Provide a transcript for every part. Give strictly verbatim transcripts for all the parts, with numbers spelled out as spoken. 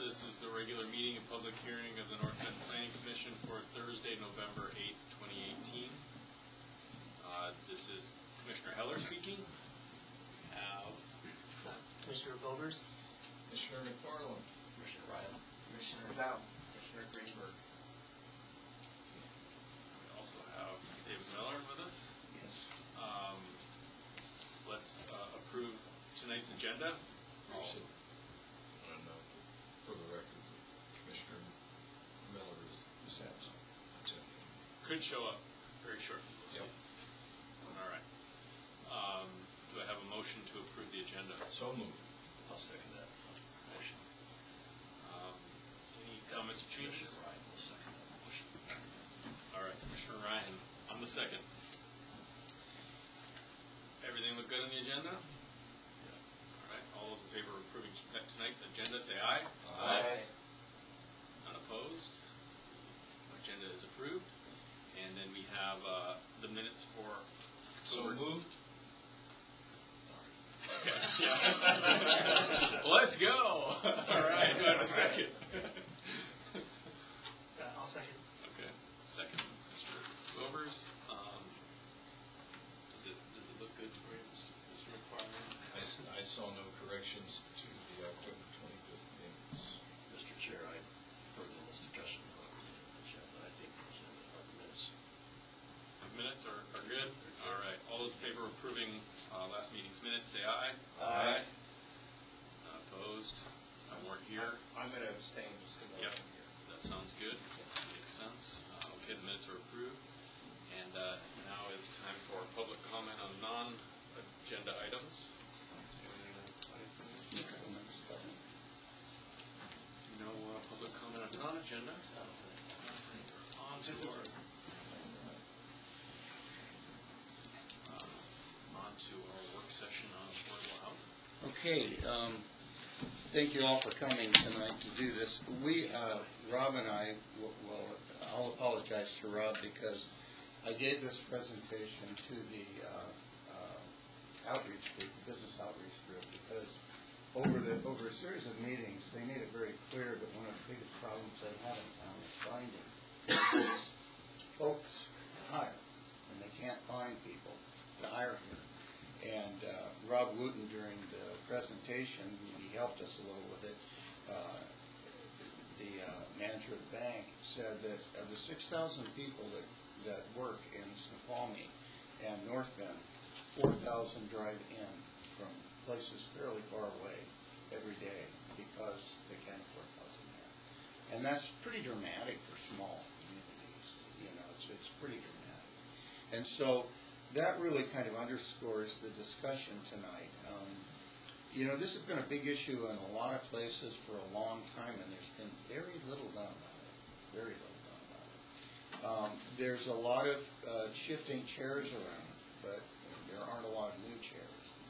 this is the regular meeting and public hearing of the North Bend Planning Commission for Thursday, November eighth, twenty eighteen. Uh, this is Commissioner Heller speaking. We have Commissioner Bovers, Commissioner McFarland, Commissioner Ryan, Commissioner Dow, Commissioner Greenberg. We also have David Miller with us. Yes. Um, let's uh, approve tonight's agenda. You should uh, note that for the record, Commissioner Miller is, is absent. Could show up very shortly. We'll Yep. see. All right. Um, do I have a motion to approve the agenda? So moved. I'll second that motion. Um, any comments or changes? Commissioner Ryan will second that motion. All right, Commissioner Ryan, on the second. Everything look good on the agenda? All right, all those in favor of approving tonight's agenda, say aye. Aye. None opposed? Agenda is approved. And then we have uh, the minutes for So October. moved. Okay. Yeah. Let's go. All right, do I have a second? Uh, I'll second. Okay, second, Mister Bovers. Um, does it does it look good for you, Mister McFarland? I, s- I saw no corrections to the October twenty-fifth minutes. Mister Chair, I further this discussion on the agenda. I think the agenda are the minutes. Minutes are, are good? All right. All those in favor of approving uh, last meeting's minutes, say aye. Aye. None opposed? Some weren't here. I'm going to abstain just because Yep. I wasn't here. That sounds good. Makes sense. Uh, okay, the minutes are approved. And uh, now is time for public comment on non-agenda items. No uh, public comment on non-agenda. So on to our uh, on to our work session on affordable housing. Okay, um, thank you all for coming tonight to do this. We, uh, Rob and I, will, will, I'll apologize to Rob because I gave this presentation to the uh, uh, outreach group, the business outreach group, because over the over a series of meetings, they made it very clear that one of the biggest problems they have in town is finding is folks to hire, and they can't find people to hire here. And uh, Rob Wooten, during the presentation, he helped us a little with it. Uh, the uh, manager of the bank said that of the six thousand people that, that work in Snoqualmie and North Bend, four thousand drive in from places fairly far away every day because they can't afford housing there. And that's pretty dramatic for small communities. You know, it's, it's pretty dramatic. And so that really kind of underscores the discussion tonight. Um, you know, this has been a big issue in a lot of places for a long time, and there's been very little done about it. Very little done about it. Um, there's a lot of uh, shifting chairs around, but there aren't a lot of new chairs.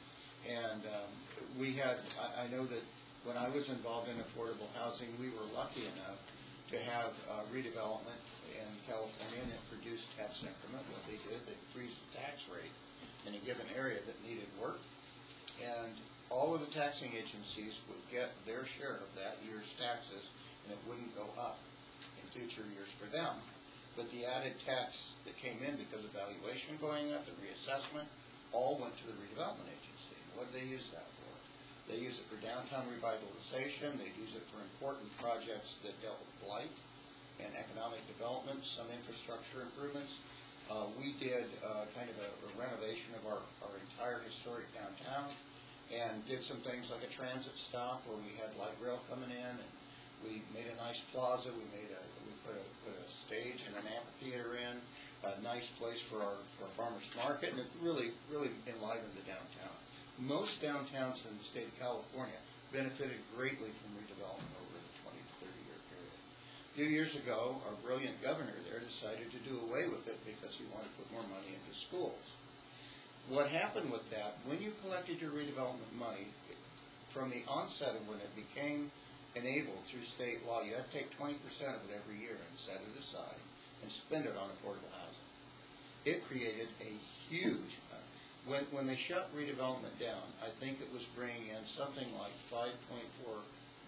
And um, we had, I, I know that when I was involved in affordable housing, we were lucky enough to have uh, redevelopment in California, and it produced tax increment. What they did, they freeze the tax rate in a given area that needed work, and all of the taxing agencies would get their share of that year's taxes, and it wouldn't go up in future years for them. But the added tax that came in because of valuation going up and reassessment all went to the redevelopment agency. What did they use that for? They use it for downtown revitalization. They use it for important projects that dealt with blight and economic development, some infrastructure improvements. Uh, we did uh, kind of a, a renovation of our, our entire historic downtown and did some things like a transit stop where we had light rail coming in, and we made a nice plaza. We made a we put a put a stage and an amphitheater in, a nice place for our for our farmers market, and it really really enlivened the downtown. Most downtowns in the state of California benefited greatly from redevelopment over the twenty to thirty year period. A few years ago, our brilliant governor there decided to do away with it because he wanted to put more money into schools. What happened with that, when you collected your redevelopment money, from the onset of when it became enabled through state law, you had to take twenty percent of it every year and set it aside and spend it on affordable housing. It created a huge, uh, when, when they shut redevelopment down, I think it was bringing in something like five point four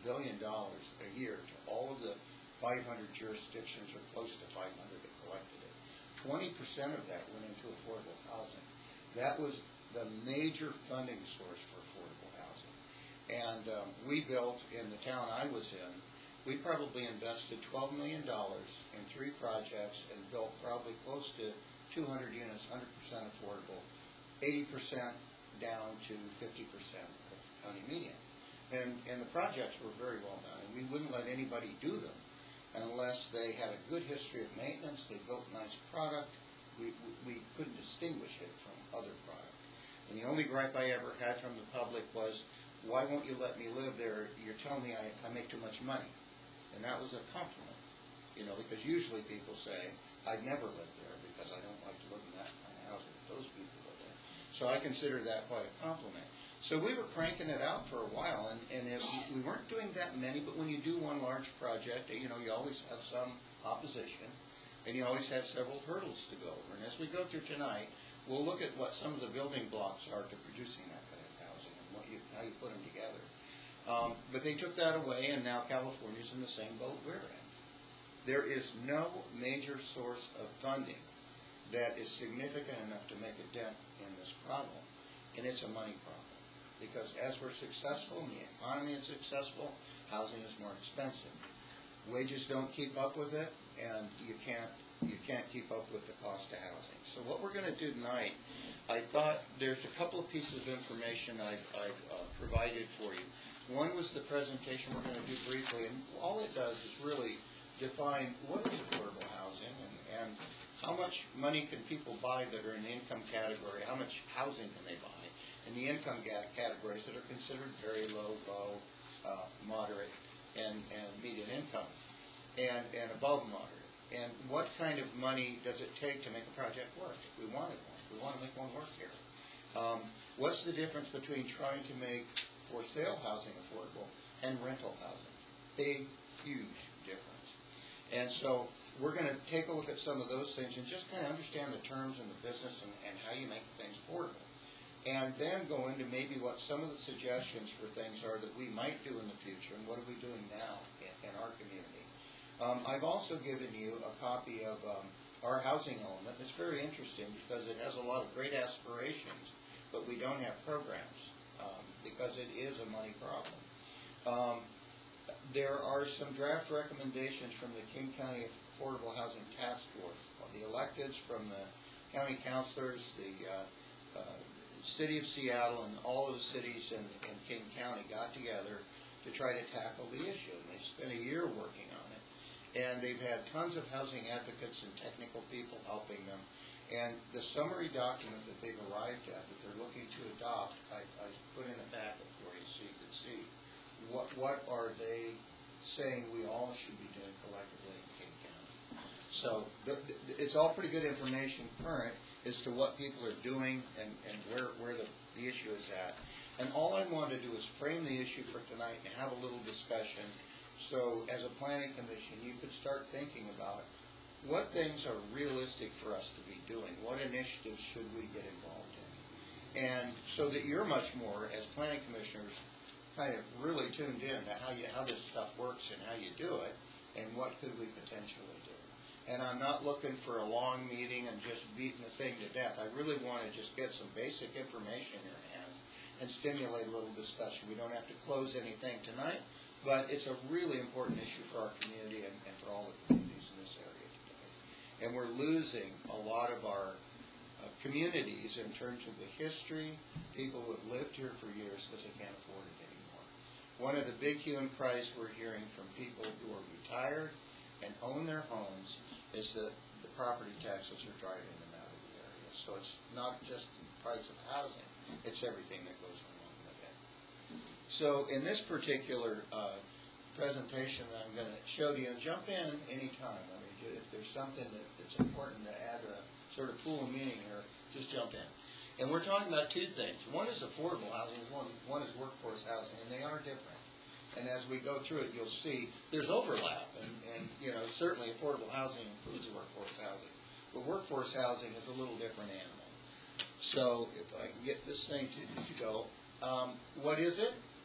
billion dollars a year to all of the five hundred jurisdictions, or close to five hundred that collected it. twenty percent of that went into affordable housing. That was the major funding source for affordable housing. And um, we built, in the town I was in, we probably invested twelve million dollars in three projects and built probably close to two hundred units, one hundred percent affordable, eighty percent down to fifty percent of county median. And, and the projects were very well done, and we wouldn't let anybody do them unless they had a good history of maintenance, they built a nice product. We, we, we couldn't distinguish it from other product. And the only gripe I ever had from the public was, why won't you let me live there? You're telling me I, I make too much money. And that was a compliment, you know, because usually people say, I'd never live there because I don't like to live in that kind of house that those people live in. So I consider that quite a compliment. So we were cranking it out for a while, and, and it, we weren't doing that many, but when you do one large project, you know, you always have some opposition, and you always have several hurdles to go over. And as we go through tonight, we'll look at what some of the building blocks are to producing that kind of housing and what you, how you put them together. Um, but they took that away, and now California's in the same boat we're in. There is no major source of funding that is significant enough to make a dent in this problem, and it's a money problem. Because as we're successful and the economy is successful, housing is more expensive. Wages don't keep up with it, and you can't you can't keep up with the cost of housing. So what we're going to do tonight, I thought there's a couple of pieces of information I've, I've uh, provided for you. One was the presentation we're going to do briefly, and all it does is really define what is affordable housing and, and how much money can people buy that are in the income category, how much housing can they buy in the income categories that are considered very low, low, uh, moderate, and, and median income, and, and above moderate. And what kind of money does it take to make a project work? If we wanted one, we want to make one work here. Um, what's the difference between trying to make for sale housing affordable and rental housing? Big, huge difference. And so we're going to take a look at some of those things and just kind of understand the terms in the business and, and how you make things affordable. And then go into maybe what some of the suggestions for things are that we might do in the future, and what are we doing now in, in our community. Um, I've also given you a copy of um, our housing element. It's very interesting because it has a lot of great aspirations, but we don't have programs um, because it is a money problem. Um, there are some draft recommendations from the King County Affordable Housing Task Force. The electeds from the county councilors, the uh, uh, City of Seattle, and all of the cities in, in King County got together to try to tackle the issue. And they spent a year working on it. And they've had tons of housing advocates and technical people helping them. And the summary document that they've arrived at, that they're looking to adopt, I, I put in a packet for you so you can see what, what are they saying we all should be doing collectively in King County. So the, the, it's all pretty good information current as to what people are doing and, and where, where the, the issue is at. And all I want to do is frame the issue for tonight and have a little discussion so as a planning commission you could start thinking about what things are realistic for us to be doing, what initiatives should we get involved in. And so that you're much more, as planning commissioners, kind of really tuned in to how, you, how this stuff works and how you do it and what could we potentially do. And I'm not looking for a long meeting and just beating the thing to death. I really want to just get some basic information in your hands and stimulate a little discussion. We don't have to close anything tonight, but it's a really important issue for our community and, and for all the communities in this area today. And we're losing a lot of our uh, communities in terms of the history, people who have lived here for years because they can't afford it anymore. One of the big hue and cries we're hearing from people who are retired and own their homes is that the property taxes are driving them out of the area. So it's not just the price of housing, it's everything that goes along with it. So in this particular uh, presentation that I'm going to show to you, and jump in anytime. I mean, if there's something that, that's important to add a sort of pool of meaning here, just jump in. And we're talking about two things. One is affordable housing, one, one is workforce housing, and they are different. And as we go through it, you'll see there's overlap, and, and you know, certainly affordable housing includes workforce housing. But workforce housing is a little different animal. So if I can get this thing to, to go, um, what is it?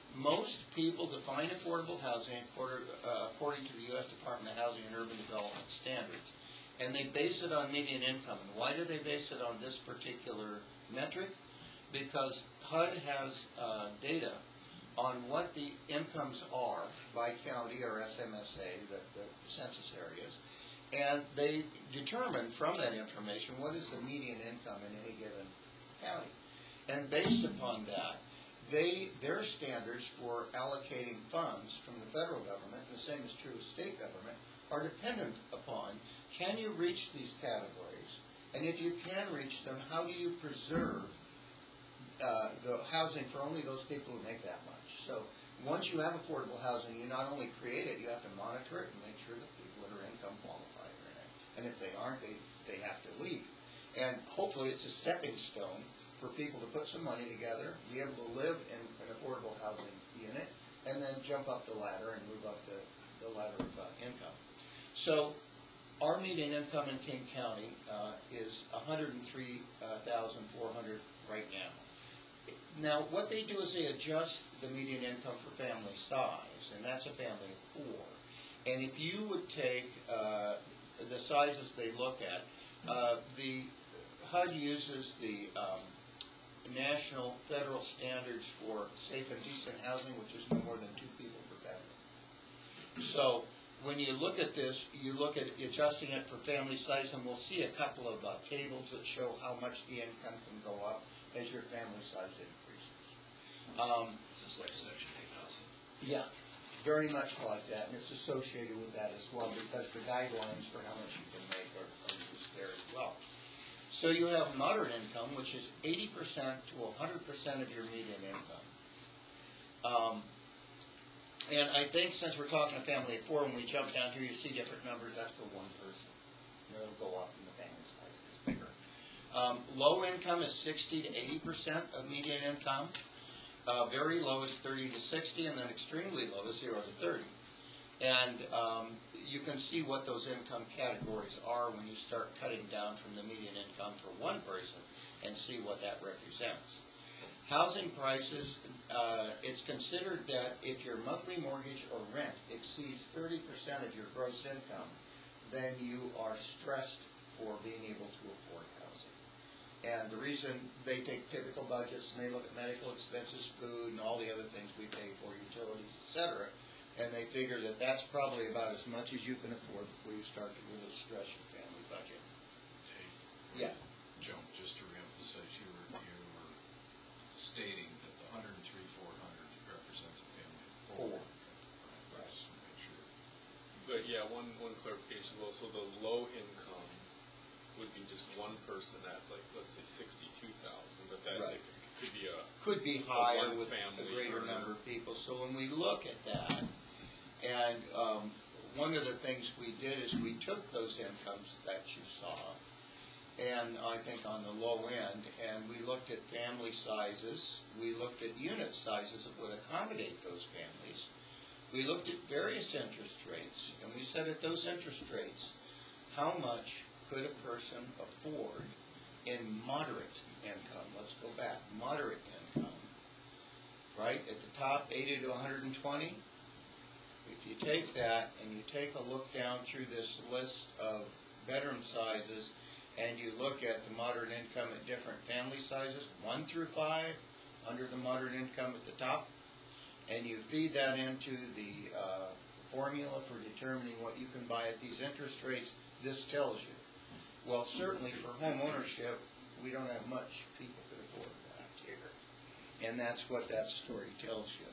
most people define affordable housing according, uh, according to the U S Department of Housing and Urban Development Standards. And they base it on median income. And why do they base it on this particular metric? Because H U D has uh, data on what the incomes are by county or S M S A, the, the census areas, and they determine from that information what is the median income in any given county. And based upon that, they their standards for allocating funds from the federal government, and the same is true of state government, are dependent upon, can you reach these categories? And if you can reach them, how do you preserve uh, the housing for only those people who make that much? So once you have affordable housing, you not only create it, you have to monitor it and make sure that people that are income qualified are in it. And if they aren't, they, they have to leave. And hopefully it's a stepping stone for people to put some money together, be able to live in an affordable housing unit, and then jump up the ladder and move up the, the ladder of uh, income. So our median income in King County uh, is one hundred three thousand four hundred dollars right now. Now, what they do is they adjust the median income for family size, and that's a family of four. And if you would take uh, the sizes they look at, uh, the H U D uses the um, national federal standards for safe and decent housing, which is no more than two people per bedroom. So when you look at this, you look at adjusting it for family size, and we'll see a couple of uh, tables that show how much the income can go up as your family size increases. Um, Is this like Section eight housing? yeah, very much like that, and it's associated with that as well, because the guidelines for how much you can make are, are used there as well. So you have moderate income, which is eighty percent to one hundred percent of your median income. Um, and I think since we're talking a family of four, when we jump down here, you see different numbers. That's for one person. It'll go up in the family size. It's bigger. Um, low income is sixty to eighty percent of median income. Uh, very low is thirty to sixty, and then extremely low is zero to thirty. And um, you can see what those income categories are when you start cutting down from the median income for one person and see what that represents. Housing prices, uh, it's considered that if your monthly mortgage or rent exceeds thirty percent of your gross income, then you are stressed for being able to afford housing. And the reason they take typical budgets and they look at medical expenses, food, and all the other things we pay for, utilities, et cetera, and they figure that that's probably about as much as you can afford before you start to really stress your family budget. Dave? Yeah. Joan, just to reemphasize, you were, you were stating that the one hundred three thousand four hundred represents a family of four. Four. Right, Right. just to make sure. But yeah, one, one clarification, well, so the low income would be just one person at, like, let's say sixty-two thousand, but that Right. could be a, Could be higher one with a family greater earner. number of people. So when we look at that, and um, one of the things we did is we took those incomes that you saw, and I think on the low end, and we looked at family sizes, we looked at unit sizes that would accommodate those families. We looked at various interest rates, and we said at those interest rates, how much could a person afford in moderate income? Let's go back, moderate income, right? At the top, eighty to one hundred twenty. If you take that and you take a look down through this list of bedroom sizes, and you look at the moderate income at different family sizes, one through five, under the moderate income at the top, and you feed that into the uh, formula for determining what you can buy at these interest rates, this tells you. Well, certainly for home ownership, we don't have much people could afford that here. And that's what that story tells you.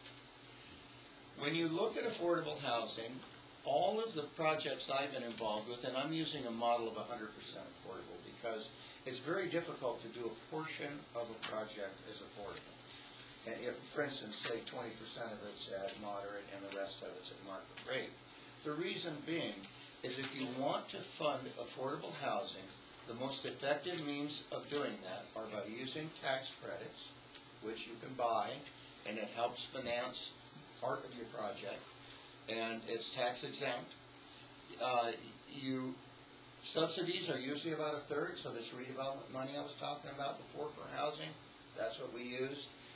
When you look at affordable housing, all of the projects I've been involved with, and I'm using a model of one hundred percent affordable because it's very difficult to do a portion of a project as affordable. And if, for instance, say twenty percent of it's at moderate and the rest of it's at market rate. The reason being is if you want to fund affordable housing, the most effective means of doing that are by using tax credits, which you can buy, and it helps finance part of your project, and it's tax exempt. Uh, you subsidies are usually about a third, so this redevelopment money I was talking about before for housing, that's what we use.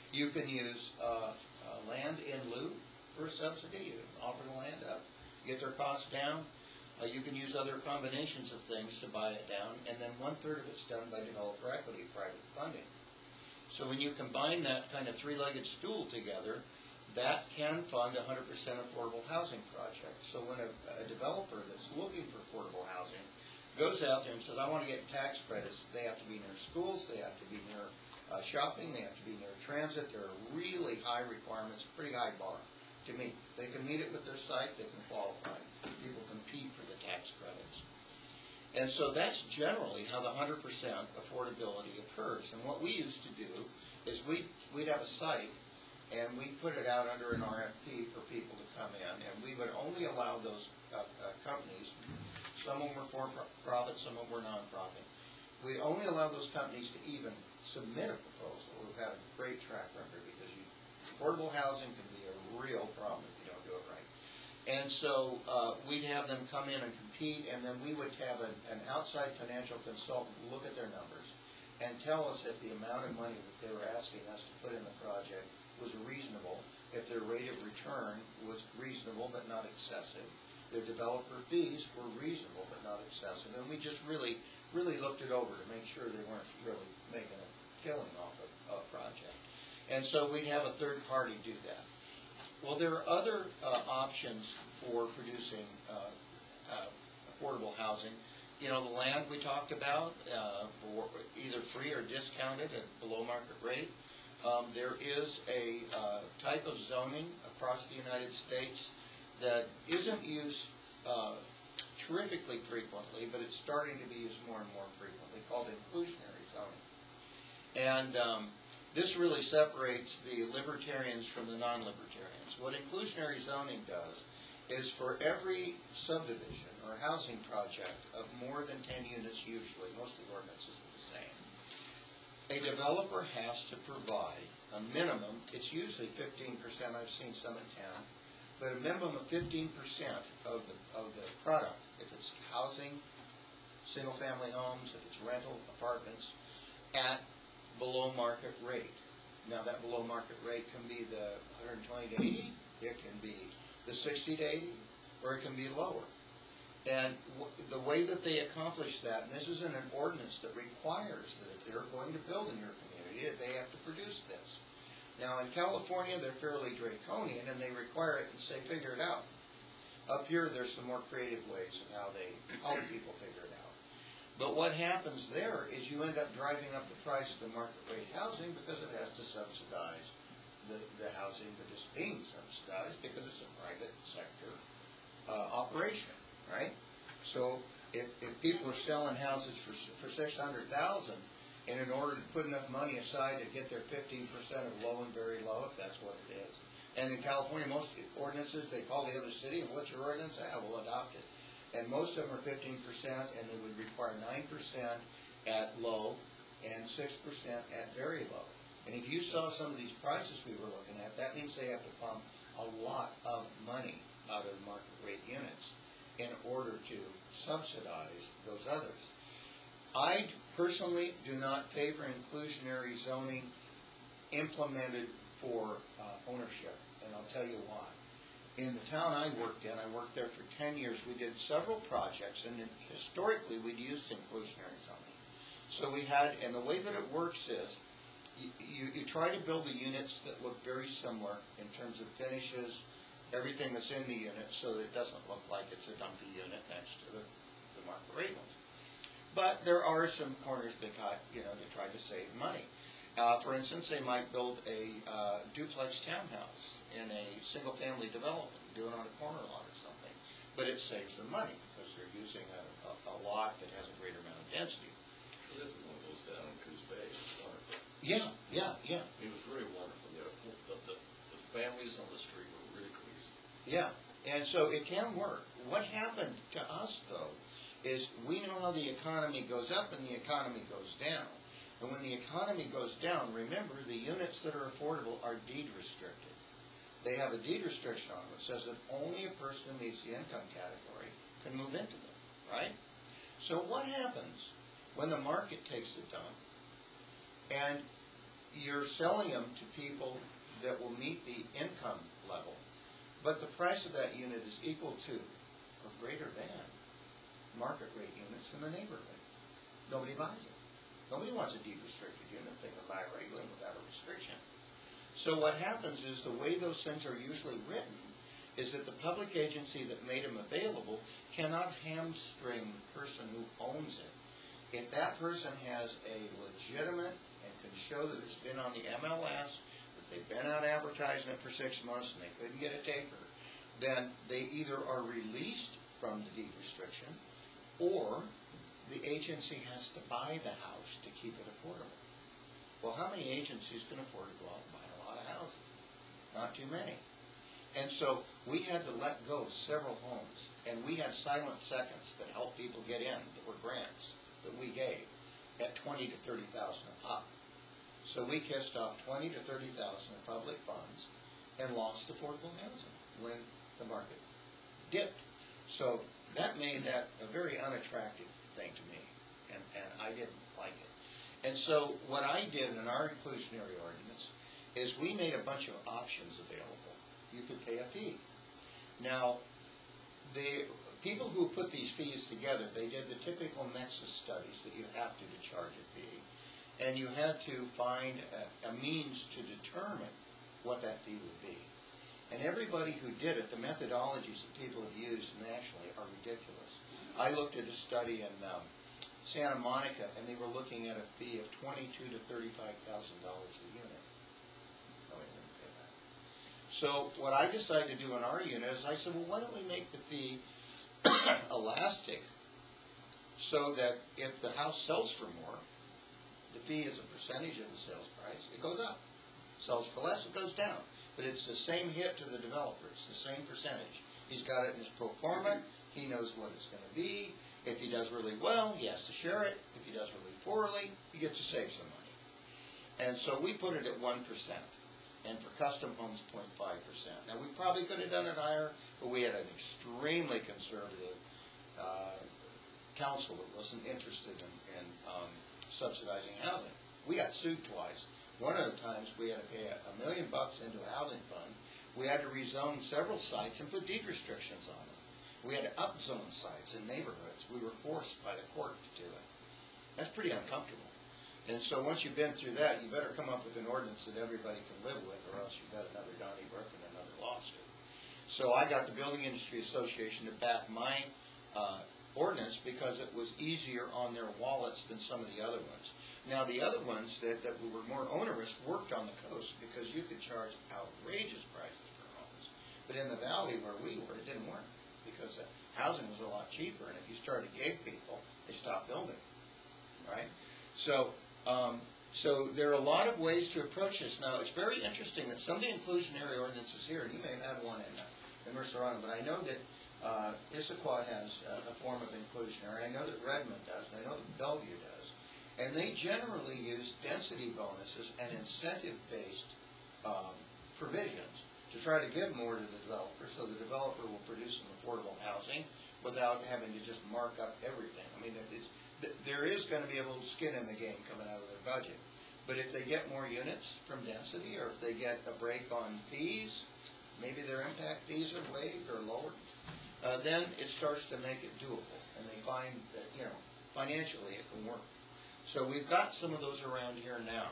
You can use uh, uh, land in lieu for a subsidy. You offer the land up, get their costs down. Uh, you can use other combinations of things to buy it down, and then one-third of it's done by developer equity, private funding. So when you combine that kind of three-legged stool together, that can fund a one hundred percent affordable housing project. So when a, a developer that's looking for affordable housing goes out there and says, I want to get tax credits, they have to be near schools, they have to be near uh, shopping, they have to be near transit. There are really high requirements, pretty high bar to meet. If they can meet it with their site, they can qualify. People compete for the tax credits. And so that's generally how the one hundred percent affordability occurs. And what we used to do is we'd, we'd have a site, and we put it out under an R F P for people to come in, and we would only allow those uh, uh, companies, some of them were for-profit, some of them were non-profit, we only allow those companies to even submit a proposal who've had a great track record, because you, affordable housing can be a real problem if you don't do it right. And so uh, we'd have them come in and compete, and then we would have an, an outside financial consultant look at their numbers and tell us if the amount of money that they were asking us to put in the project was reasonable, if their rate of return was reasonable but not excessive, their developer fees were reasonable but not excessive, and we just really, really looked it over to make sure they weren't really making a killing off of a project. And so we'd have a third party do that. Well, there are other uh, options for producing uh, uh, affordable housing. You know, the land we talked about, uh, for either free or discounted at below market rate. Um, there is a uh, type of zoning across the United States that isn't used uh, terrifically frequently, but it's starting to be used more and more frequently, called inclusionary zoning. And um, this really separates the libertarians from the non-libertarians. What inclusionary zoning does is for every subdivision or housing project of more than ten units usually, most of the ordinances are the same, a developer has to provide a minimum, it's usually fifteen percent, I've seen some in town, but a minimum of fifteen percent of the, of the product, if it's housing, single-family homes, if it's rental apartments, at below market rate. Now that below market rate can be the one hundred twenty to eighty, it can be the sixty to eighty, or it can be lower. And w the way that they accomplish that, and this is in an ordinance that requires that if they're going to build in your community, they have to produce this. Now in California, they're fairly draconian, and they require it and say, figure it out. Up here, there's some more creative ways of how they help people figure it out. But what happens there is you end up driving up the price of the market rate housing because it has to subsidize the, the housing that is being subsidized because it's a private sector uh, operation. Right? So if, if people are selling houses for for six hundred thousand, and in order to put enough money aside to get their fifteen percent of low and very low, if that's what it is, and in California, most ordinances they call the other city, and what's your ordinance? Ah, we'll adopt it. And most of them are fifteen percent, and they would require nine percent at low and six percent at very low. And if you saw some of these prices we were looking at, that means they have to pump a lot of money out of market rate units in order to subsidize those others. I personally do not favor inclusionary zoning implemented for uh, ownership, and I'll tell you why. In the town I worked in, I worked there for ten years, we did several projects, and historically we'd used inclusionary zoning. So we had, and the way that it works is, you, you, you try to build the units that look very similar in terms of finishes, everything that's in the unit, so that it doesn't look like it's a dumpy unit next to the, the market rate ones. But there are some corners that got, you know, to try to save money. Uh, for instance, they might build a uh, duplex townhouse in a single-family development, do it on a corner lot or something. But it saves them money because they're using a, a, a lot that has a greater amount of density. I lived in one of those down in Coos Bay. It was wonderful. Yeah, yeah, yeah. It was really wonderful. The, the, the, the families on the street were really cohesive. Yeah, and so it can work. What happened to us, though, is we know how the economy goes up and the economy goes down. And when the economy goes down, remember, the units that are affordable are deed restricted. They have a deed restriction on them that says that only a person who meets the income category can move into them, right? So what happens when the market takes the dump and you're selling them to people that will meet the income level, but the price of that unit is equal to or greater than market rate units in the neighborhood. Nobody buys it. Nobody wants a deed restricted unit. They can buy a regular without a restriction. So what happens is the way those things are usually written is that the public agency that made them available cannot hamstring the person who owns it. If that person has a legitimate and can show that it's been on the M L S, that they've been out advertising it for six months and they couldn't get a taker, then they either are released from the deed restriction or the agency has to buy the house to keep it affordable. Well, how many agencies can afford to go out and buy a lot of houses? Not too many. And so we had to let go of several homes, and we had silent seconds that helped people get in that were grants that we gave at twenty to thirty thousand a pop. So we kissed off twenty to thirty thousand of public funds and lost affordable housing when the market dipped. So that made that a very unattractive thing to me, and, and I didn't like it. And so what I did in our inclusionary ordinance is we made a bunch of options available. You could pay a fee. Now, the people who put these fees together, they did the typical nexus studies that you have to to charge a fee, and you had to find a, a means to determine what that fee would be. And everybody who did it, the methodologies that people have used nationally are ridiculous. I looked at a study in um, Santa Monica, and they were looking at a fee of twenty-two to thirty-five thousand dollars a unit. Oh, they didn't pay that. So what I decided to do in our unit is I said, well, why don't we make the fee elastic so that if the house sells for more, the fee is a percentage of the sales price, it goes up. Sells for less, it goes down. But it's the same hit to the developer. It's the same percentage. He's got it in his pro forma. He knows what it's going to be. If he does really well, he has to share it. If he does really poorly, he gets to save some money. And so we put it at one percent. And for custom homes, zero point five percent. Now, we probably could have done it higher, but we had an extremely conservative uh, council that wasn't interested in, in um, subsidizing housing. We got sued twice. One of the times we had to pay a, a million bucks into a housing fund. We had to rezone several sites and put deed restrictions on them. We had to upzone sites in neighborhoods. We were forced by the court to do it. That's pretty uncomfortable. And so once you've been through that, you better come up with an ordinance that everybody can live with, or else you've got another Donnybrook and another lawsuit. So I got the Building Industry Association to back my uh, ordinance because it was easier on their wallets than some of the other ones. Now, the other ones that, that were more onerous worked on the coast because you could charge outrageous prices for homes. But in the valley where we were, it didn't work because the housing was a lot cheaper, and if you started to gig people, they stopped building, right? So, um, so there are a lot of ways to approach this. Now, it's very interesting that some of the inclusionary ordinances here, and you may have had one in, uh, in Mercer Island, but I know that uh, Issaquah has uh, a form of inclusionary. I know that Redmond does, and I know that Bellevue does. And they generally use density bonuses and incentive-based um, provisions to try to give more to the developer, so the developer will produce some affordable housing without having to just mark up everything. I mean, it's, there is going to be a little skin in the game coming out of their budget. But if they get more units from density, or if they get a break on fees, maybe their impact fees are waived or lowered, uh, then it starts to make it doable. And they find that, you know, financially it can work. So we've got some of those around here now.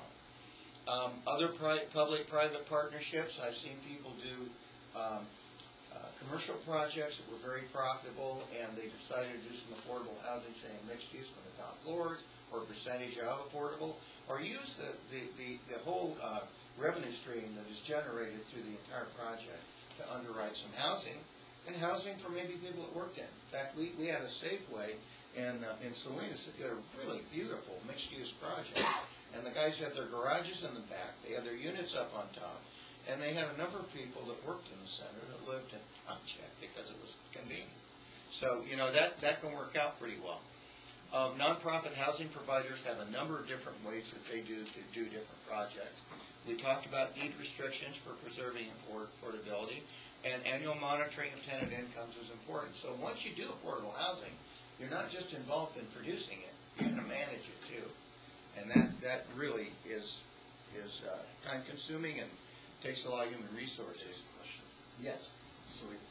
Um, other pri- public-private partnerships, I've seen people do um, uh, commercial projects that were very profitable, and they decided to do some affordable housing, saying mixed use on the top floors, or a percentage of affordable, or use the, the, the, the whole uh, revenue stream that is generated through the entire project to underwrite some housing, and housing for maybe people that worked in. In fact, we, we had a Safeway in, uh, in Salinas that did a really beautiful mixed-use project. And the guys had their garages in the back, they had their units up on top, and they had a number of people that worked in the center that lived in project because it was convenient. So, you know, that, that can work out pretty well. Um, nonprofit housing providers have a number of different ways that they do to do different projects. We talked about deed restrictions for preserving affordability, and annual monitoring of tenant incomes is important. So once you do affordable housing, you're not just involved in producing it, you're going to manage it too. And that, that really is is uh, time-consuming and takes a lot of human resources. Dave, question. Yes. So the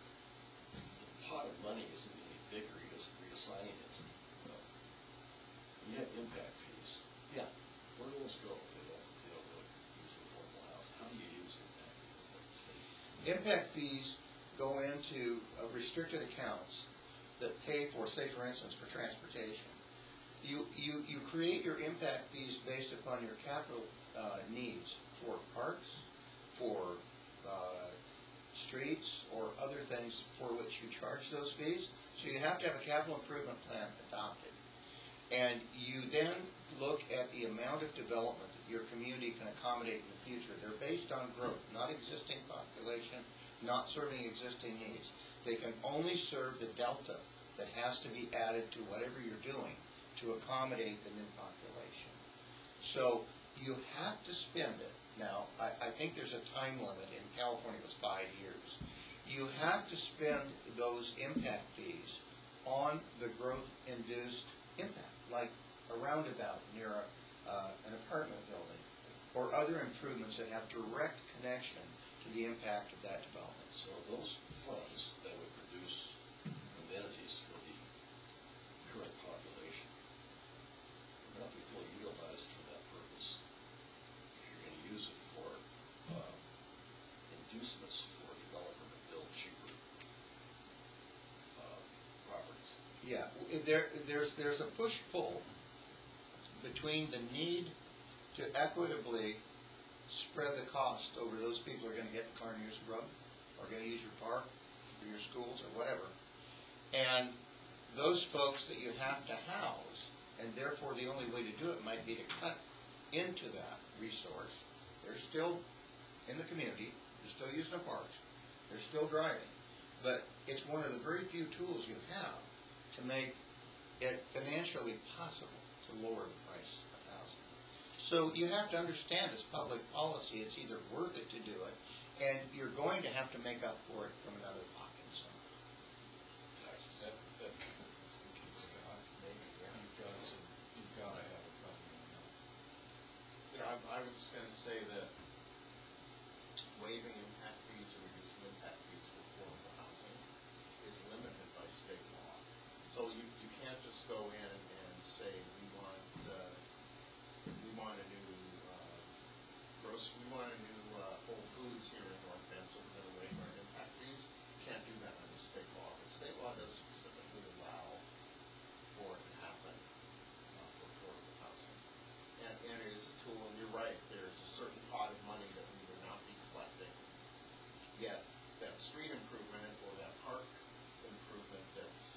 pot of money isn't any bigger, you're just reassigning it. No. You have impact fees. Yeah. Where do those go if they don't, if they don't really use affordable housing? How do you use impact fees as a state? Impact fees go into uh, restricted accounts that pay for, say for instance, for transportation. You, you, you create your impact fees based upon your capital uh, needs for parks, for uh, streets, or other things for which you charge those fees. So you have to have a capital improvement plan adopted. And you then look at the amount of development that your community can accommodate in the future. They're based on growth, not existing population, not serving existing needs. They can only serve the delta that has to be added to whatever you're doing to accommodate the new population. So you have to spend it. Now, I, I think there's a time limit. In California, it was five years. You have to spend those impact fees on the growth-induced impact, like a roundabout near a, uh, an apartment building, or other improvements that have direct connection to the impact of that development. So those funds that would produce amenities for the current population would not be fully utilized for that purpose. If you're going to use it for uh, inducements for a developer to build cheaper uh, properties. Yeah, there, there's, there's a push-pull between the need to equitably spread the cost over those people who are going to get in the car and use the road, or going to use your park, or your schools, or whatever. And those folks that you have to house, and therefore the only way to do it might be to cut into that resource. They're still in the community, they're still using the parks, they're still driving. But it's one of the very few tools you have to make it financially possible to lower the price of housing. So you have to understand as public policy, it's either worth it to do it, and you're going to have to make up for it from another pocket somewhere. Taxes. That, that is the key, Scott. Maybe, yeah. You've got some, you've got to have a company on that. You know, I, I was just gonna say that waiving impact fees or reducing impact fees for affordable housing is limited by state law. So you, you can't just go in and say, we want, uh, we want a new, uh, gross, we want a new, uh, Whole Foods here in North Bend, so we're gonna waive our impact fees. Can't do that under state law, but state law does specifically allow for it to happen, uh, for affordable housing. And, and it is a tool, and you're right, there's a certain pot of money that we would not be collecting. Yet, that street improvement or that park improvement that's,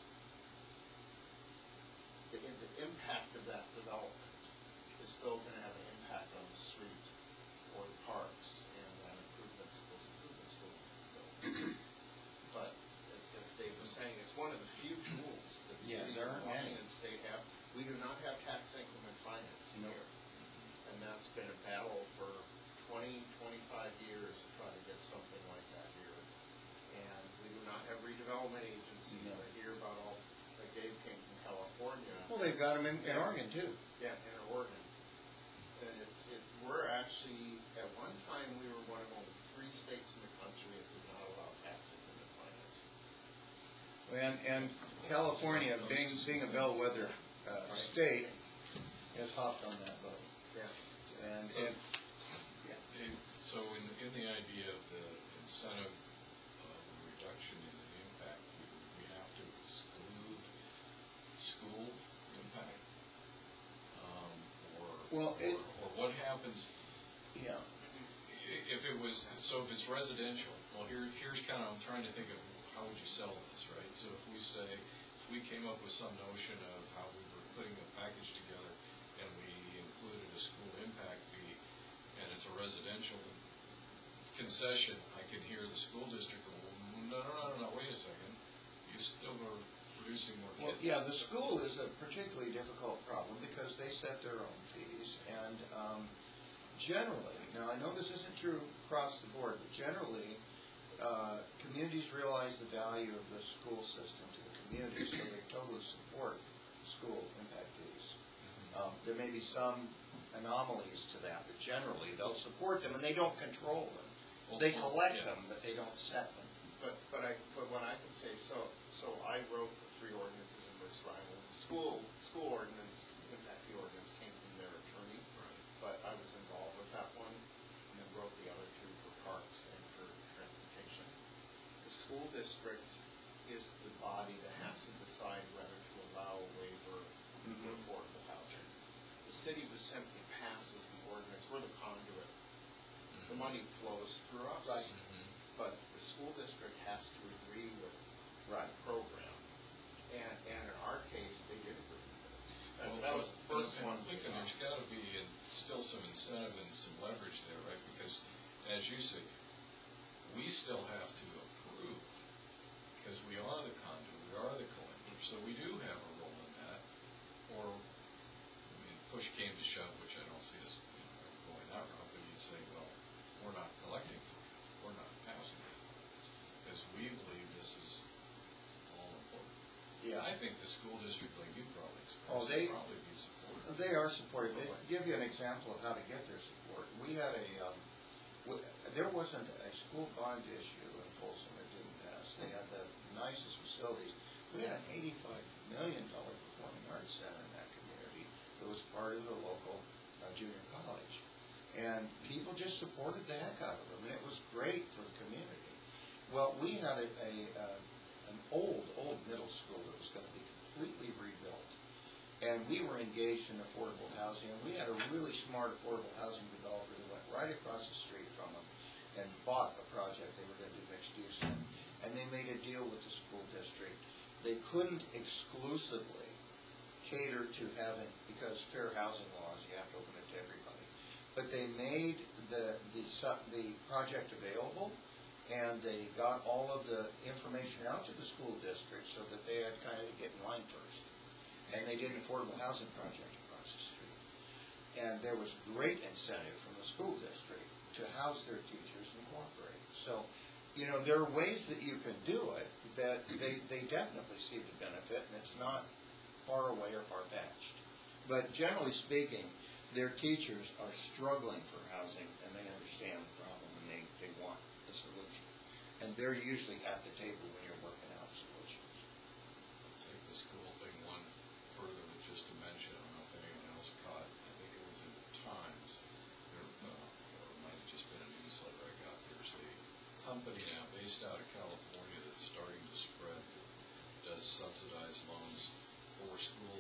the, the impact of that development is still gonna have an impact on the street or the parks, and that improvements, those improvements still go. But, as as Dave was saying, it's one of the few tools that the Yeah, city there of aren't many. Washington State have. We do not have tax increment financing No. here. And that's been a battle for twenty, twenty-five years to try to get something like that here. And we do not have redevelopment agencies. No. I hear about all, like Dave came from California. Well, they've got them in, in Oregon too. Yeah, in Oregon. And it's, it, we're actually, at one time, we were one of only three states in the country that did not allow tax increment financing. And, and California, being, being a bellwether uh, state, has hopped on that boat. Yeah. And, So- and And so in, in the idea of the incentive of a reduction in the impact fee, we have to exclude school impact? Um, or, Well, it- or, or what happens yeah, i- if it was, so if it's residential, well, here, here's kind of, I'm trying to think of how would you sell this, right? So if we say, if we came up with some notion of how we were putting a package together and we included a school impact fee and it's a residential concession, I can hear the school district go, no, no, no, no, no, wait a second. You still are producing more well, kids. yeah, the school is a particularly difficult problem because they set their own fees. And um, generally, now I know this isn't true across the board, but generally, uh, communities realize the value of the school system to the community, so they totally support school impact fees. Um, there may be some anomalies to that, but generally, they'll support them, and they don't control them. Well, They well, collect yeah. them, but they don't set them. But, but I, but what I can say, so, so I wrote the three ordinances in Bristol Island. The school, school ordinance, impact fee ordinance came from their attorney, but I was involved with that one, and then wrote the other two for parks and for transportation. The school district is the body that has to decide whether to allow a waiver for affordable housing. The city just simply passes the ordinance, we're the conduit. The money flows through us. Right. Mhm. But the school district has to agree with Right. the program. And, and in our case, they did agree with it. And Well, that was the and- first and one. I'm thinking there's gotta be uh, still some incentive and some leverage there, right? Because, as you say, we still have to approve, because we are the conduit, we are the collector, so we do have a role in that. Or, I mean, push came to shove, which I don't see us, you know, going that route, but you'd say, well, we're not collecting for it, we're not passing it. Because we believe this is all important. Yeah. I think the school district, like you probably expressed, Oh, they- would probably be supportive. They are supportive. They give you an example of how to get their support. We had a, um, w- there wasn't a school bond issue in Folsom that didn't pass. They had the nicest facilities. We had an eighty-five million dollar performing arts center in that community that was part of the local uh, junior college. And people just supported the heck out of them, and it was great for the community. Well, we had a, a uh, an old, old middle school that was going to be completely rebuilt. And we were engaged in affordable housing, and we had a really smart affordable housing developer that went right across the street from them and bought a project they were going to do mixed use in. And they made a deal with the school district. They couldn't exclusively cater to having, because fair housing laws, you have to open it to everybody. But they made the, the, su- the project available, and they got all of the information out to the school district so that they had kind of to get in line first. And they did an affordable housing project across the street. And there was great incentive from the school district to house their teachers and cooperate. So, you know, there are ways that you can do it that they, they definitely see the benefit, and it's not far away or far-fetched. But generally speaking, their teachers are struggling for housing, and they understand the problem, and they, they want a solution. And they're usually at the table when you're working out solutions. Take the school thing one further with just a mention. I don't know if anyone else caught, I think it was in the Times, there, no, or it might have just been a newsletter I got. There's a company now based out of California that's starting to spread, does subsidized loans for school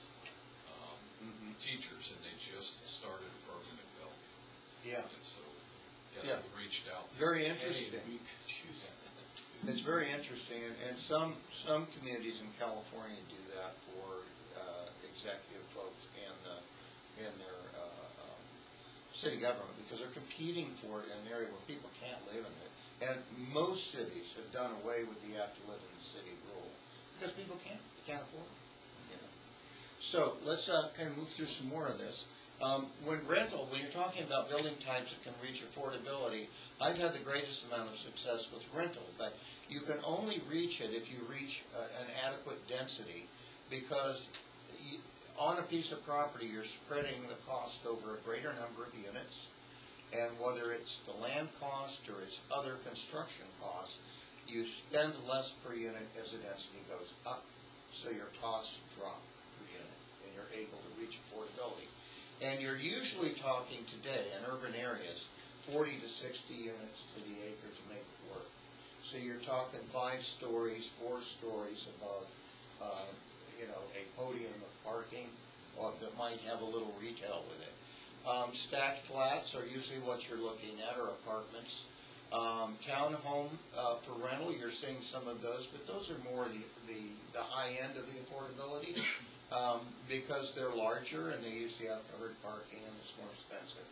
um, Mhm. teachers, and they just started a program in Bellevue. Yeah. And so, yes, Yeah. we reached out. to Very say, interesting. Hey, we could use that too. It's very interesting, and, and some, some communities in California do that for, uh, executive folks and, uh, in their, uh, um, city government, because they're competing for it in an area where people can't live in it. And most cities have done away with the you have to live in the city rule, because people can't, they can't afford it, you know. So, let's, uh, kind of move through some more of this. Um, when rental, when you're talking about building types that can reach affordability, I've had the greatest amount of success with rental, but you can only reach it if you reach uh, an adequate density, because you, on a piece of property, you're spreading the cost over a greater number of units, and whether it's the land cost or it's other construction costs, you spend less per unit as the density goes up, so your costs drop per unit, and you're able to reach affordability. And you're usually talking today in urban areas, forty to sixty units to the acre to make it work. So you're talking five stories, four stories above, uh, you know, a podium of parking, or that might have a little retail with it. Um, stacked flats are usually what you're looking at, or apartments. Um, townhome uh, for rental, you're seeing some of those, but those are more the, the, the high end of the affordability. Um, because they're larger and they usually have covered parking and it's more expensive.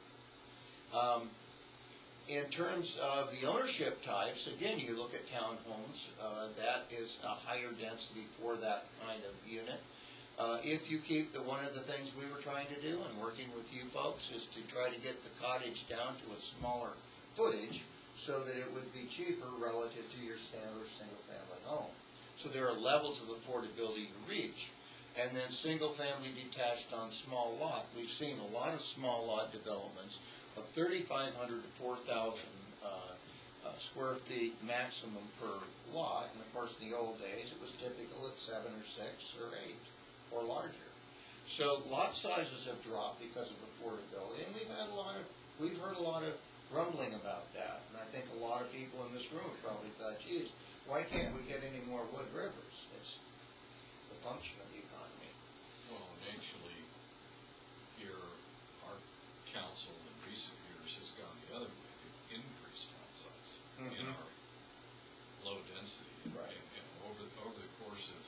Um, in terms of the ownership types, again, you look at townhomes, uh, that is a higher density for that kind of unit. Uh, if you keep the, one of the things we were trying to do and working with you folks is to try to get the cottage down to a smaller footage so that it would be cheaper relative to your standard single family home. So there are levels of affordability you reach. and then single-family detached on small lot. We've seen a lot of small lot developments of thirty-five hundred to four thousand uh, uh, square feet maximum per lot, and of course, in the old days, it was typical at seven or six or eight or larger. So lot sizes have dropped because of affordability, and we've had a lot of, we've heard a lot of grumbling about that, and I think a lot of people in this room probably thought, geez, why can't we get any more Wood Rivers? It's the function of the economy. Well, and actually, here, our council in recent years has gone the other way, to increase lot size in Mhm. our low density. And- Right. And, and over, over the course of,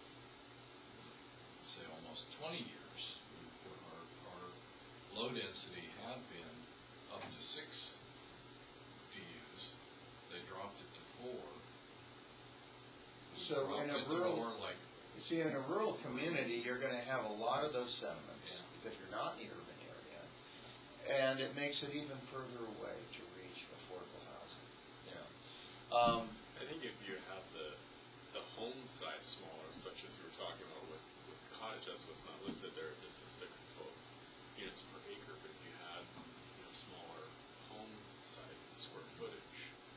let's say, almost twenty years, we- our, our low density had been up to six D Us. They dropped it to four. We So dropped in a it to rural- more like See, in a rural community, you're gonna have a lot of those sentiments, Yeah. because you're not in the urban area. And it makes it even further away to reach affordable housing, you know. Um, I think if you have the, the home size smaller, such as you were talking about with, with cottage, that's what's not listed there, it's the six to twelve units per acre, but if you had, you know, smaller home size and square footage,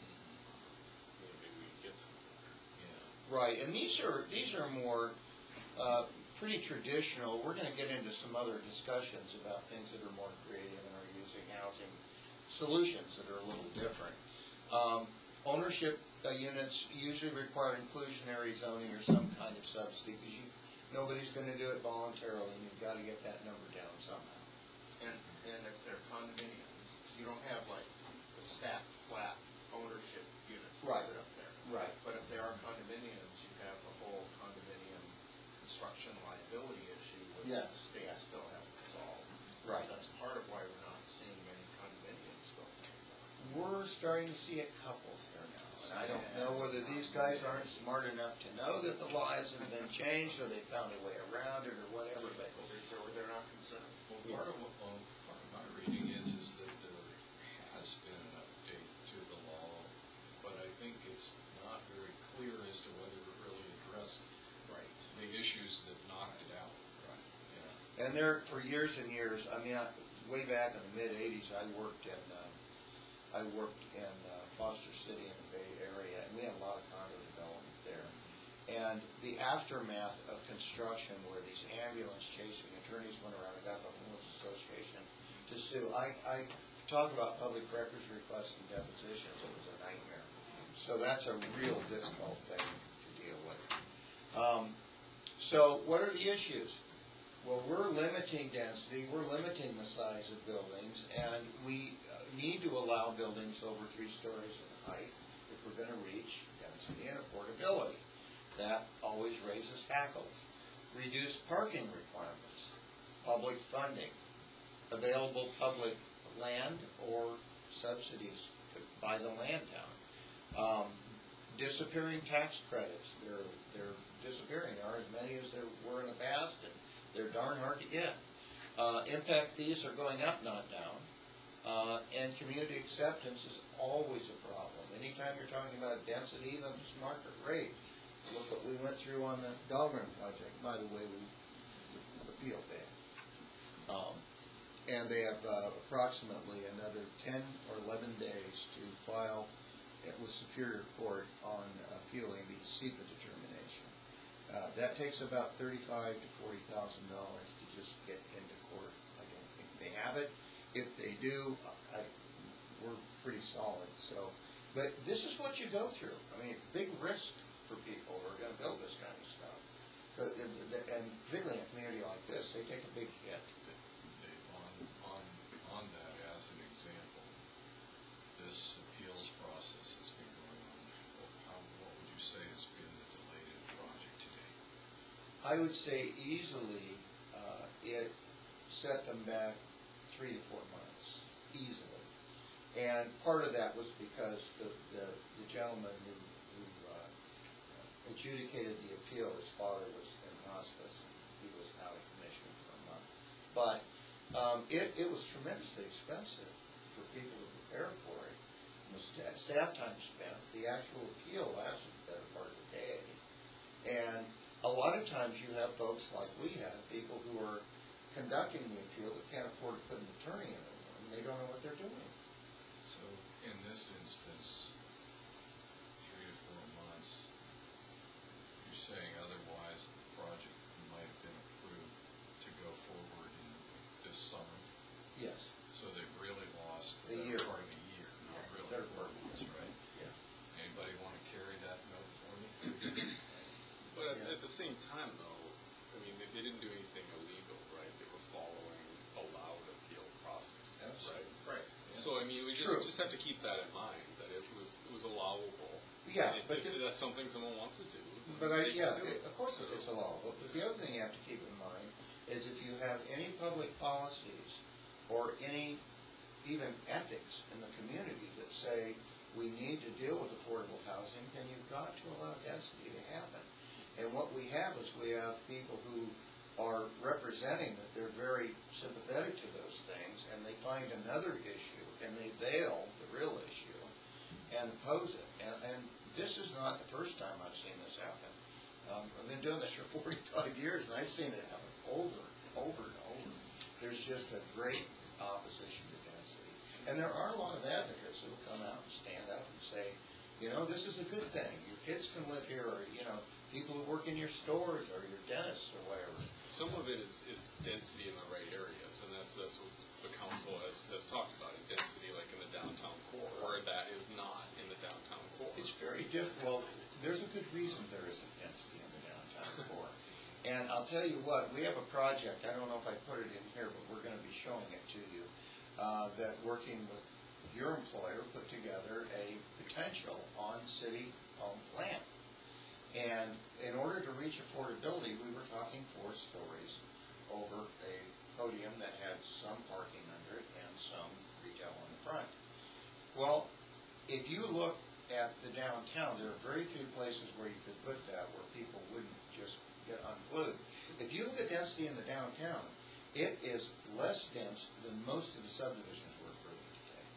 um, maybe we can get something there. yeah. Right, and these are, these are more, uh, pretty traditional. We're gonna get into some other discussions about things that are more creative and are using housing solutions that are a little different. Um, ownership uh, units usually require inclusionary zoning or some kind of subsidy, because you, nobody's gonna do it voluntarily, and you've gotta get that number down somehow. And, and if they're condominiums, you don't have like the stacked flat ownership units Right. listed up there. Right. But if they are condominiums, you have the whole condominium construction liability issue, which Yes. the state still has to solve. Right. That's part of why we're not seeing many condominiums built anymore. We're starting to see a couple here now, and I don't know whether these guys aren't smart enough to know that the law hasn't been changed, or they found a way around it, or whatever, but But they're, they're- they're not concerned. Well, part of, what- well, part of my reading is, is that there has been an update to the law, but I think it's not very clear as to whether it really addressed Right. the issues that knocked it out. Right. Yeah. And there, for years and years, I mean, I, way back in the mid eighties, I worked in, um, I worked in uh, Foster City in the Bay Area, and we had a lot of condo development there. And the aftermath of construction, where these ambulance chasing attorneys went around and got the homeless association to sue, I, I talk about public records requests and depositions, it was a nightmare. So that's a real difficult thing to deal with. Um, so what are the issues? Well, we're limiting density, we're limiting the size of buildings, and we uh, need to allow buildings over three stories in height if we're gonna reach density and affordability. That always raises hackles. Reduce parking requirements, public funding, available public land or subsidies to buy the land down. Um, disappearing tax credits, they're, they're disappearing. There aren't as many as there were in the past, and they're darn hard to get. Uh, impact fees are going up, not down. Uh, and community acceptance is always a problem. Anytime you're talking about density, even just market rate, look what we went through on the Dahlgren project. By the way, we appealed that. Um, and they have uh, approximately another ten or eleven days to file it with Superior Court on appealing the SEPA determination. Uh, that takes about thirty-five to forty thousand dollars to just get into court. I don't think they have it. If they do, I, we're pretty solid. So, but this is what you go through. I mean, big risk for people who are going to build this kind of stuff. But, and, and particularly in a community like this, they take a big hit. Dave, on, on, on that, as an example, this appeals process has been going on, how, what would you say has been the delay to the project today? I would say easily, uh, it set them back three to four months, easily. And part of that was because the, the, the gentleman who, who uh, adjudicated the appeal, his father was in hospice, and he was out of commission for a month. But um, it, it was tremendously expensive for people to prepare for it. And the sta- staff time spent, the actual appeal lasted the better part of the day. And a lot of times you have folks like we have, people who are conducting the appeal that can't afford to put an attorney in it, and they don't know what they're doing. So in this instance, three to four months, you're saying otherwise the project might have been approved to go forward in this summer? Yes. So they've really lost A the year. better part of a year, not Yeah, really better four part of a months, right? Yeah. Anybody want to carry that note for me? But at, Yeah. at the same time, though, I mean, they, they didn't do anything illegal, right? They were following a loud appeal process, Absolutely. right? Right. So, I mean, we just, True. just have to keep that in mind, that it was, it was allowable. Yeah, And if, but if the- that's something someone wants to do, then But I, they can yeah, do it- of course it- it's allowable, but the other thing you have to keep in mind is if you have any public policies or any even ethics in the community that say we need to deal with affordable housing, then you've got to allow density to happen. And what we have is we have people who are representing that they're very sympathetic to those things, and they find another issue, and they veil the real issue and oppose it. And, and this is not the first time I've seen this happen. Um, I've been doing this for forty-five years, and I've seen it happen over and over and over. There's just a great opposition to density. And there are a lot of advocates who will come out and stand up and say, you know, this is a good thing. Your kids can live here, or, you know, people who work in your stores, or your dentists, or whatever. Some of it is, is density in the right areas, and that's, that's what the council has, has talked about, density like in the downtown core, where that is not in the downtown core. It's very difficult. Well, there's a good reason there isn't density in the downtown core. And I'll tell you what, we have a project, I don't know if I put it in here, but we're gonna be showing it to you, uh, that working with your employer put together a potential on city-owned land. And in order to reach affordability, we were talking four stories over a podium that had some parking under it and some retail on the front. Well, if you look at the downtown, there are very few places where you could put that where people wouldn't just get unglued. If you look at density in the downtown, it is less dense than most of the subdivisions we're approving today.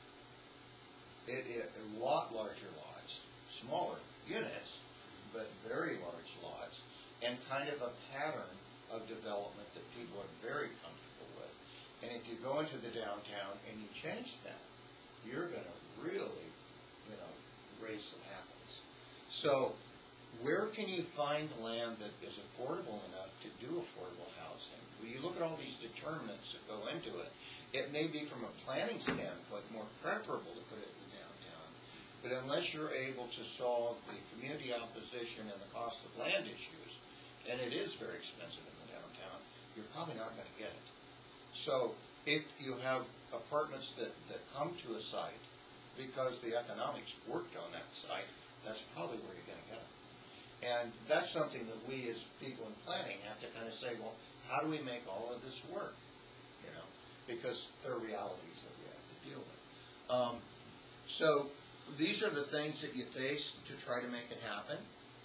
It is a lot larger lots, smaller units, but very large lots, and kind of a pattern of development that people are very comfortable with. And if you go into the downtown and you change that, you're gonna really, you know, raise some hackles. So, where can you find land that is affordable enough to do affordable housing? When you look at all these determinants that go into it, it may be from a planning standpoint more preferable to put it in downtown, but unless you're able to solve the community opposition and the cost of land issues, and it is very expensive in the downtown, you're probably not gonna get it. So, if you have apartments that, that come to a site because the economics worked on that site, that's probably where you're gonna get them. And that's something that we as people in planning have to kind of say, well, how do we make all of this work? You know, because there are realities that we have to deal with. Um, so these are the things that you face to try to make it happen.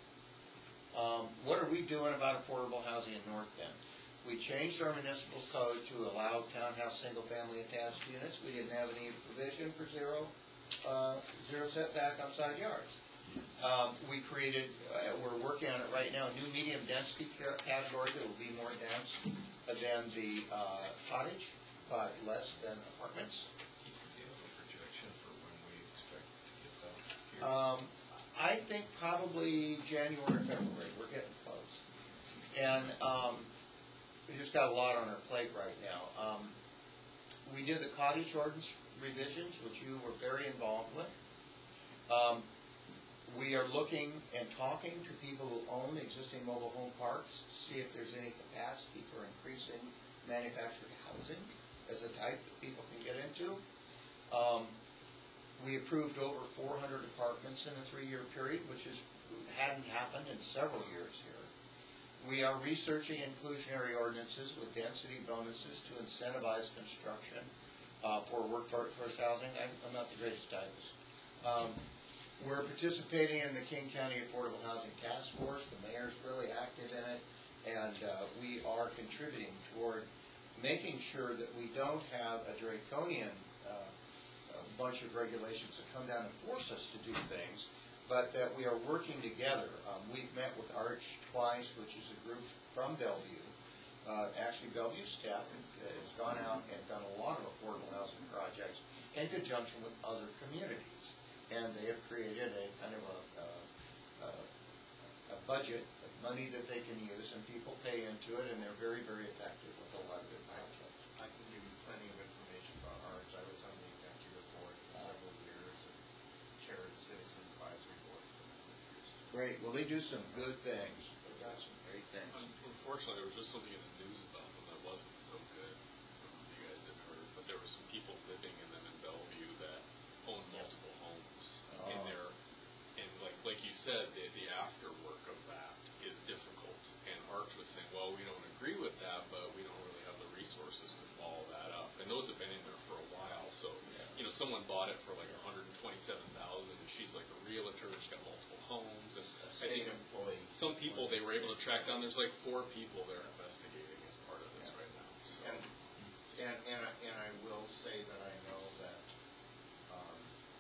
Um, what are we doing about affordable housing in North Bend? We changed our municipal code to allow townhouse single-family attached units. We didn't have any provision for zero, uh, zero setback on side yards. Um, we created, uh, we're working on it right now, a new medium density category that will be more dense than the uh, cottage, but less than apartments. Do you have a projection for when we expect to get that here? Um, I think probably January, February, we're getting close. And um, we just got a lot on our plate right now. Um, we did the cottage ordinance revisions, which you were very involved with. Um, We are looking and talking to people who own existing mobile home parks to see if there's any capacity for increasing manufactured housing as a type that people can get into. Um, we approved over four hundred apartments in a three-year period, which is, hadn't happened in several years here. We are researching inclusionary ordinances with density bonuses to incentivize construction uh, for workforce housing. I'm, I'm not the greatest at this. Um, We're participating in the King County Affordable Housing Task Force. The mayor's really active in it, and uh, we are contributing toward making sure that we don't have a draconian uh, a bunch of regulations that come down and force us to do things, but that we are working together. Um, we've met with Arch twice, which is a group from Bellevue. Uh, actually, Bellevue staff has gone out and done a lot of affordable housing projects in conjunction with other communities. And they have created a kind of a, a, a, a budget of money that they can use, and people pay into it, and they're very, very effective with a lot of their projects. I can give you plenty of information about Arch. I was on the executive board for several years and chaired the citizen advisory board for a number of years. Great. Well, they do some good things. They've got some great things. Unfortunately, there was just something in the news about them that wasn't so good. I don't know if you guys had heard, but there were some people living in them in Bellevue that own multiple homes in Oh. there. And like like you said, the, the after work of that is difficult. And Arch was saying, well, we don't agree with that, but we don't really have the resources to follow that up. And those have been in there for a while. So, you know, someone bought it for like one hundred twenty-seven thousand dollars, and she's like a realtor. She's got multiple homes. And A I state think employee. some people they were able to track down. There's like four people they're investigating as part of this right now. So. And, and, and, I- and I will say that I know that, um,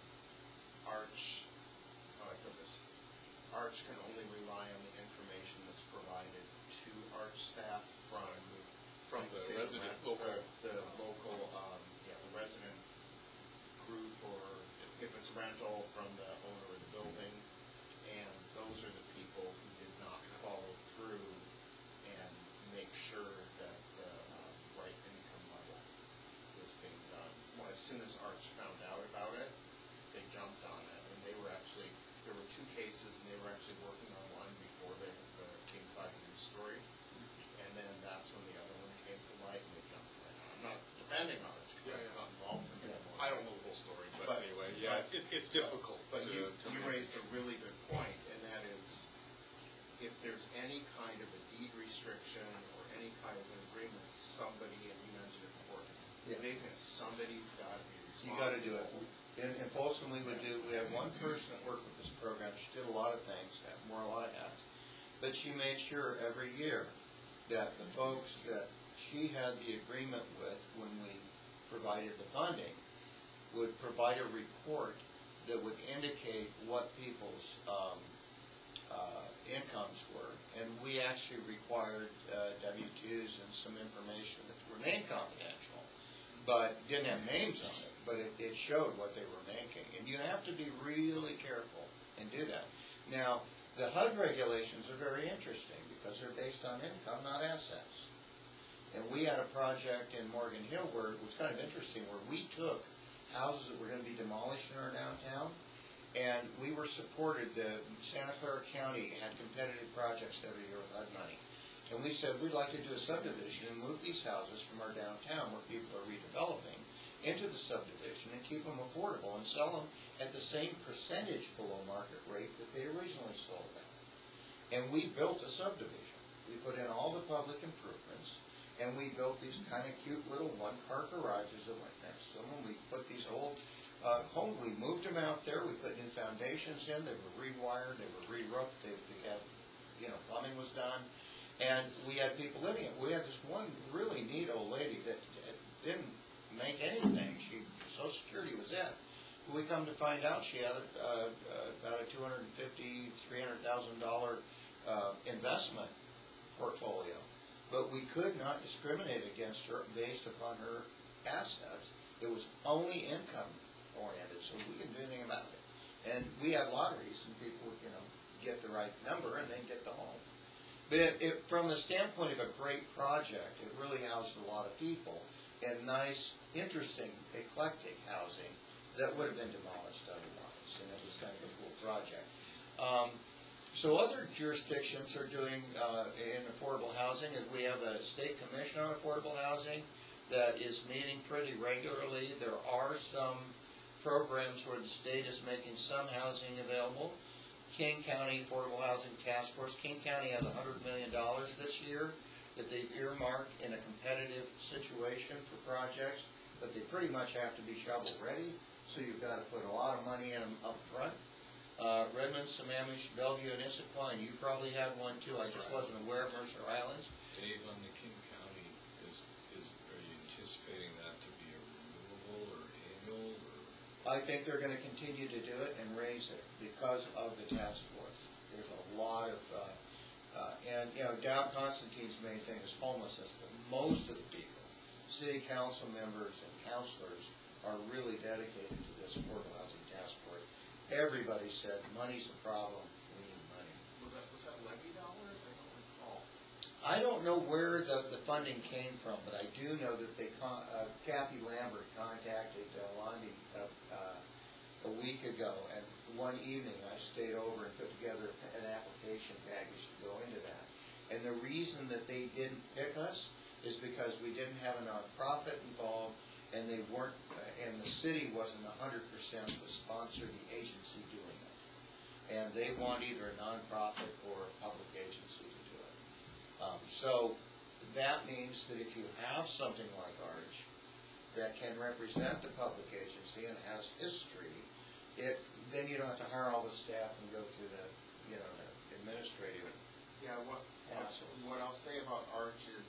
Arch, how do I put this? Arch can only rely on the information that's provided to Arch staff from, From the say, resident rent- local. The, the local, um, yeah, the resident group, or if it's rental, from the owner of the building. And those are the people who did not follow through and make sure that the um, right income level was being done. Well, as soon as Arch found out about it, they jumped on it, and they were actually, there were two cases, and they were actually working on one before the, the King five news story. And then that's when the other one came to light, and they jumped right on. I'm not depending on it, because Yeah, I'm yeah. not involved in it anymore. I don't know the whole story, but, But- anyway, yeah, but- it, it's difficult. But to, you, to you manage. raised a really good point, and that is, if there's any kind of a deed restriction or any kind of an agreement, somebody, and you mentioned it before, Yeah. Nathan, somebody's gotta be You responsible. got to do it. In, in Folsom, we would do, we had one person that worked with this program. She did a lot of things, had wore a lot of hats. But she made sure every year that the folks that she had the agreement with when we provided the funding would provide a report that would indicate what people's um, uh, incomes were. And we actually required uh, W two's and some information that remained confidential, but didn't have names on it, but it, it showed what they were making. And you have to be really careful and do that. Now, the H U D regulations are very interesting because they're based on income, not assets. And we had a project in Morgan Hill where it was kind of interesting, where we took houses that were going to be demolished in our downtown, and we were supported. The Santa Clara County had competitive projects every year with H U D money. And we said, we'd like to do a subdivision and move these houses from our downtown where people are redeveloping into the subdivision and keep them affordable and sell them at the same percentage below market rate that they originally sold at. And we built a subdivision. We put in all the public improvements, and we built these kind of cute little one-car garages that went next to them. And we put these old uh, homes, we moved them out there. We put new foundations in. They were rewired. They were re-roofed. They, they had, you know, plumbing was done. And we had people living it. We had this one really neat old lady that didn't make anything. She, Social Security was it. We come to find out she had a, uh, about a two hundred fifty thousand dollars, three hundred thousand dollars uh, investment portfolio. But we could not discriminate against her based upon her assets. It was only income oriented, so we couldn't do anything about it. And we had lotteries, and people would, you know, get the right number and then get the home. But it, it, from the standpoint of a great project, it really housed a lot of people in nice, interesting, eclectic housing that would have been demolished otherwise, and it was kind of a cool project. Um, so other jurisdictions are doing uh, in affordable housing, and we have a state commission on affordable housing that is meeting pretty regularly. There are some programs where the state is making some housing available. King County Affordable Housing Task Force. King County has one hundred million dollars this year that they've earmarked in a competitive situation for projects, but they pretty much have to be shovel ready, so you've got to put a lot of money in them up front. Uh, Redmond, Sammamish, Bellevue, and Issaquah, and you probably had one too. I just wasn't aware of Mercer Islands. Dave, on the King County, is, is, are you anticipating that to be a renewable or annual or? I think they're gonna continue to do it and raise it because of the task force. There's a lot of, uh, uh, and, you know, Dow Constantine's main thing is homelessness, but most of the people, city council members and councilors, are really dedicated to this affordable housing task force. Everybody said, money's the problem, we need money. Was that, was that levy dollars? I don't recall. I don't know where the, the funding came from, but I do know that they, con- uh, Kathy Lambert contacted uh, Lonnie uh, uh, a week ago, and one evening I stayed over and put together an application package to go into that. And the reason that they didn't pick us is because we didn't have a nonprofit involved, and they weren't, uh, and the city wasn't a hundred percent to sponsor the agency doing it. And they want either a nonprofit or a public agency to do it. Um, so that means that if you have something like Arch that can represent the public agency and has history, it, then you don't have to hire all the staff and go through the, you know, the administrative. Yeah, what, hassle. what I'll say about Arch is,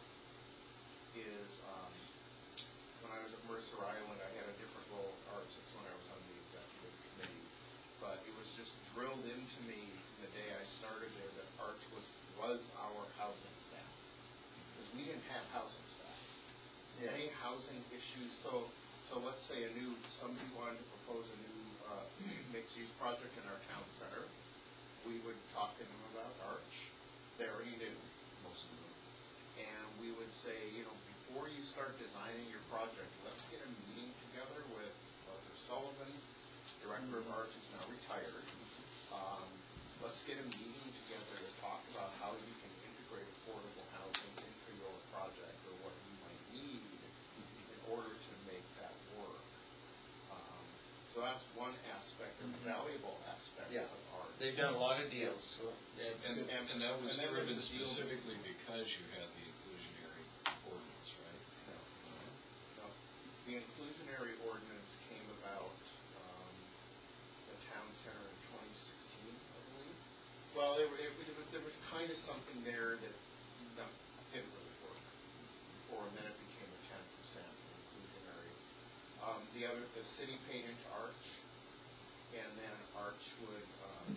is, um, when I was at Mercer Island, I had a different role with Arch. That's when I was on the executive committee. But it was just drilled into me the day I started there that Arch was, was our housing staff. Because we didn't have housing staff. So Yeah. any housing issues, so, so let's say a new, somebody wanted to propose a new, uh, mixed-use project in our town center. We would talk to them about Arch. They already knew, most of them. And we would say, you know, before you start designing your project, let's get a meeting together with Roger Sullivan, director of Arch, is now retired. Um, let's get a meeting together to talk about how you can integrate affordable housing into your project, or what you might need in order to make that work. Um, so that's one aspect, a valuable aspect Yeah. of Arch. They've done a lot of deals, so. they- And, and, and that was And then there's driven the deal- specifically because you had the inclusionary ordinance, right? No. The inclusionary ordinance came about, um, the town center in twenty sixteen, I believe. Well, there, were- it, was- it was, there was kind of something there that, no, didn't really work before, and then it became a ten percent inclusionary. Um, the other, the city paid into Arch, and then Arch would, um,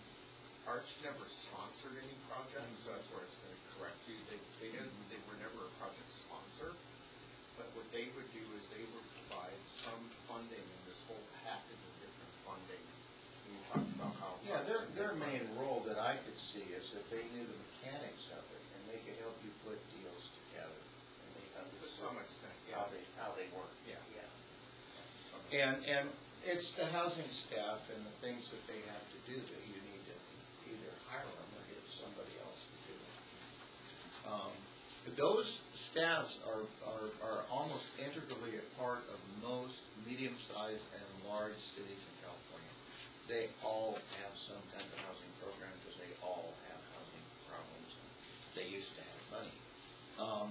Arch never sponsored any projects, so that's where I was gonna correct you. They, they didn't, they were never a project sponsor. But what they would do is they would provide some funding in this whole package of different funding. We talked about how. Yeah, their, their main role that I could see is that they knew the mechanics of it, and they could help you put deals together, and they To understood some extent, how yeah. they, how they work. Yeah. Yeah. To some And, extent. and it's the housing staff and the things that they have to do that you need to either hire them or get somebody else to do it. Um, Those staffs are, are, are almost integrally a part of most medium-sized and large cities in California. They all have some kind of housing program because they all have housing problems. They used to have money. Um,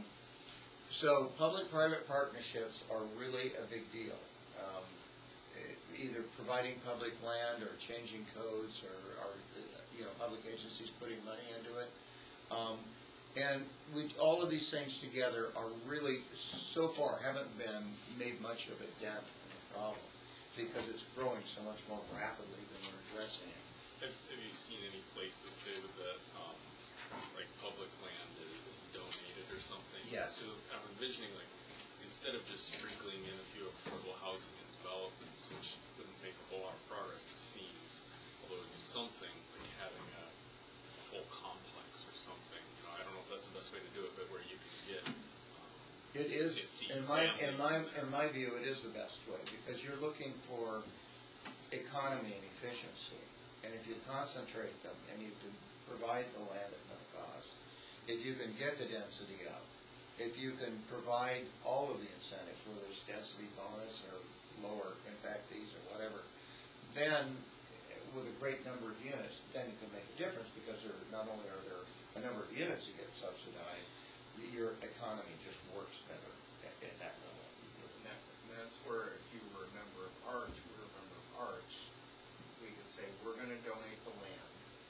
so public-private partnerships are really a big deal. Um, e- either providing public land or changing codes or, or, you know, public agencies putting money into it. Um, And we, all of these things together are really, so far, haven't been made much of a dent in the problem because it's growing so much more rapidly than we're addressing it. Have, have you seen any places, David, that, um, like public land is, is donated or something? Yes. So I'm envisioning, like, instead of just sprinkling in a few affordable housing and developments, which wouldn't make a whole lot of progress, it seems, although it'd be something like having a whole complex or something. You know, I don't know if that's the best way to do it, but where you can get, um, It is, fifty in my, in my, families in my view, it is the best way, because you're looking for economy and efficiency. And if you concentrate them, and you can provide the land at no cost, if you can get the density up, if you can provide all of the incentives, whether it's density bonus or lower impact fees or whatever, then with a great number of units, then you can make a difference, because there, not only are there a number of units that get subsidized, your economy just works better at, at that level. And that, and that's where, if you were a member of Arch, we were a member of Arch, we could say, we're gonna donate the land,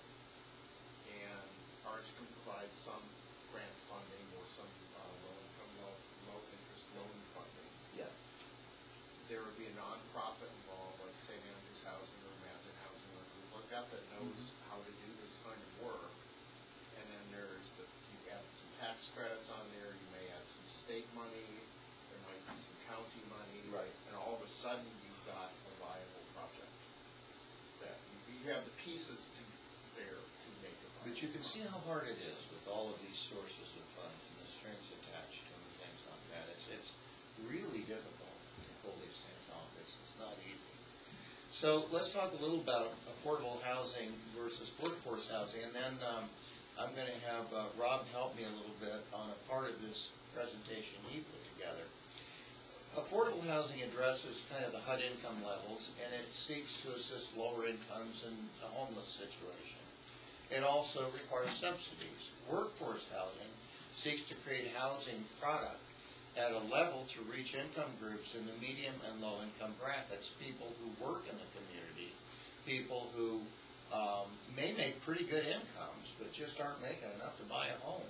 and Arch can provide some grant funding or some, uh, low-income, low, low-interest loan funding. Yeah. there would be a nonprofit involved, like Saint Andrews Housing or Imagine Housing or a group like that, that knows how to do this kind of work. And then there's the, you add some tax credits on there, you may add some state money, there might be some county money. Right. And all of a sudden, you've got a viable project. That, you, you have the pieces to there to make it viable. But you can see how hard it is with all of these sources of funds and the strings attached to them and things like that. It's, it's really difficult to pull these things off. It's, it's not easy. So let's talk a little about affordable housing versus workforce housing, and then um, I'm going to have uh, Rob help me a little bit on a part of this presentation he put together. Affordable housing addresses kind of the H U D income levels, and it seeks to assist lower incomes in a homeless situation. It also requires subsidies. Workforce housing seeks to create housing product at a level to reach income groups in the medium and low income brackets, people who work in the community, people who um, may make pretty good incomes, but just aren't making enough to buy a home.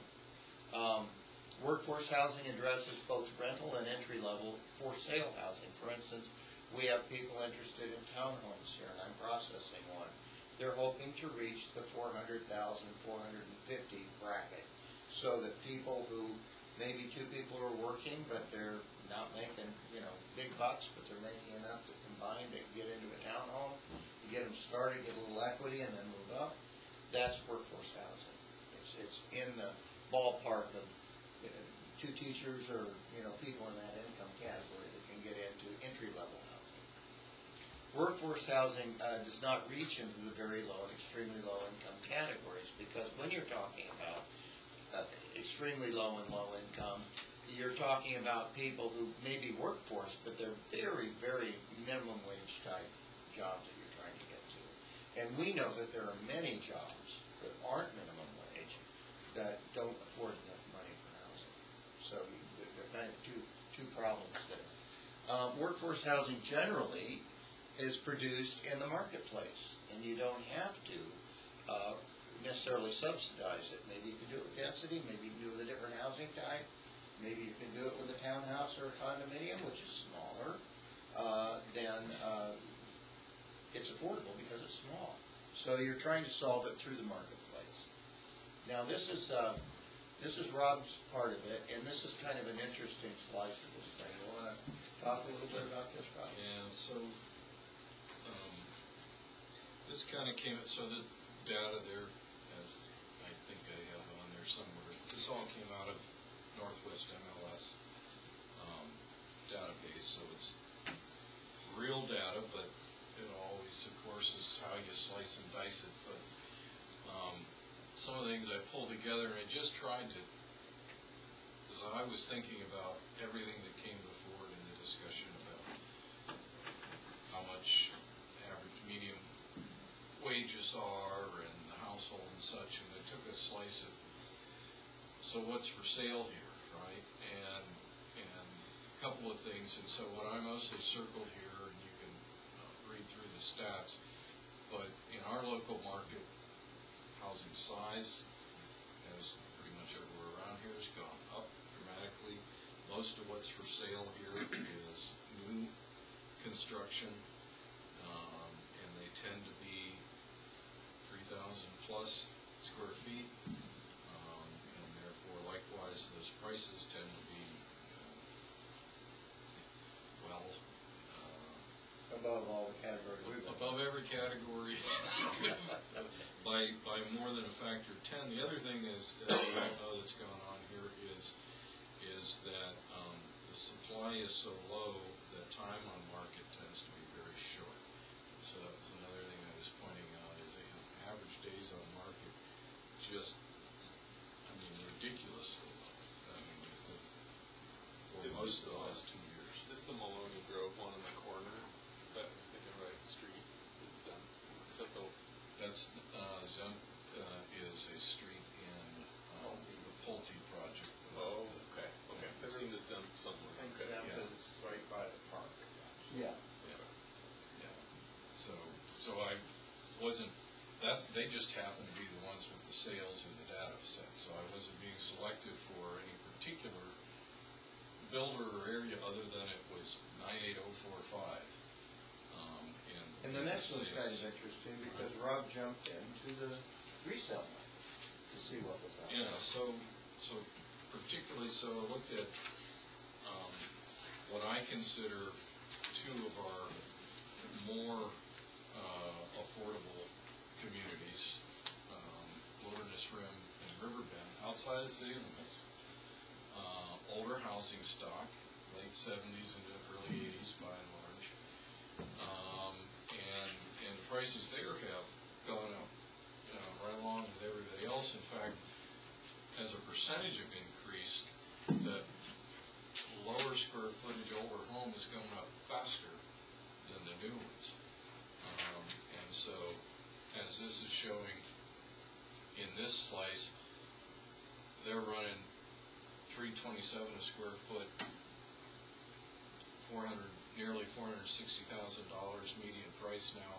Um, workforce housing addresses both rental and entry level for sale housing. For instance, we have people interested in townhomes here, and I'm processing one. They're hoping to reach the four hundred thousand, four hundred fifty bracket, so that people who, maybe two people are working, but they're not making, you know, big bucks, but they're making enough to combine to get into a townhome, to get them started, get a little equity, and then move up. That's workforce housing. It's, it's in the ballpark of uh, two teachers or, you know, people in that income category that can get into entry-level housing. Workforce housing uh, does not reach into the very low and extremely low income categories, because when you're talking about uh, extremely low and low income, you're talking about people who may be workforce, but they're very, very minimum wage type jobs that you're trying to get to. And we know that there are many jobs that aren't minimum wage that don't afford enough money for housing. So you, there are kind of two, two problems there. Um, workforce housing generally is produced in the marketplace, and you don't have to uh, necessarily subsidize it. Maybe you can do it with density, maybe you can do it with a different housing type, maybe you can do it with a townhouse or a condominium, which is smaller, uh, then uh, it's affordable because it's small. So you're trying to solve it through the marketplace. Now this is uh, this is Rob's part of it, and this is kind of an interesting slice of this thing. You want to talk a little bit about this, Rob? And so, um, this kind of came, so the data there, as I think I have on there somewhere, this all came out of Northwest M L S um, database, so it's real data, but it always, of course, is how you slice and dice it. But um, some of the things I pulled together, and I just tried to, because I was thinking about everything that came before in the discussion about how much average medium wages are and the household and such, and I took a slice of, so what's for sale here, right? And and a couple of things, and so what I mostly circled here, and you can uh, read through the stats, but in our local market, housing size, as pretty much everywhere around here, has gone up dramatically. Most of what's for sale here is new construction, um, and they tend to be three thousand plus square feet, um, and therefore likewise those prices tend to be uh, well uh, Above all the categories we've been. above every category by by more than a factor of ten. The other thing is that you don't know that's going on here is is that um, the supply is so low that time on market tends to be very short. So that's another thing I was pointing out is that, you know, average days on market just, I mean, ridiculously low. I mean, for Is most this of the the- last two years. Is this the Maloney Grove one in the corner? Is that, I'm thinking right street? Is that, is that the, That's, uh, Zemp, uh, is a street in, um, the Pulte project. oh, okay, okay. I've seen this um, somewhere. And Okay. Zemp Yeah. is right by the park. Yeah. Yeah, yeah. So, so I wasn't, that's, they just happened to be the ones with the sales in the data set, so I wasn't being selective for any particular builder or area other than it was nine eight oh four five. Um, and. And the next one's kind of sales. interesting because Rob jumped into the resale market to see what was out there. Yeah, so, so particularly, so I looked at, um, what I consider two of our more, uh, affordable communities, um, Wilderness Rim and Riverbend, outside of city limits. Uh, older housing stock, late seventies into early eighties by and large. Um, and, and the prices there have gone up, you know, right along with everybody else. In fact, as a percentage of increase, the lower square footage older home is going up faster than the new ones. Um, and so, as this is showing in this slice, they're running three twenty-seven a square foot, four hundred, nearly four hundred sixty thousand dollars median price now.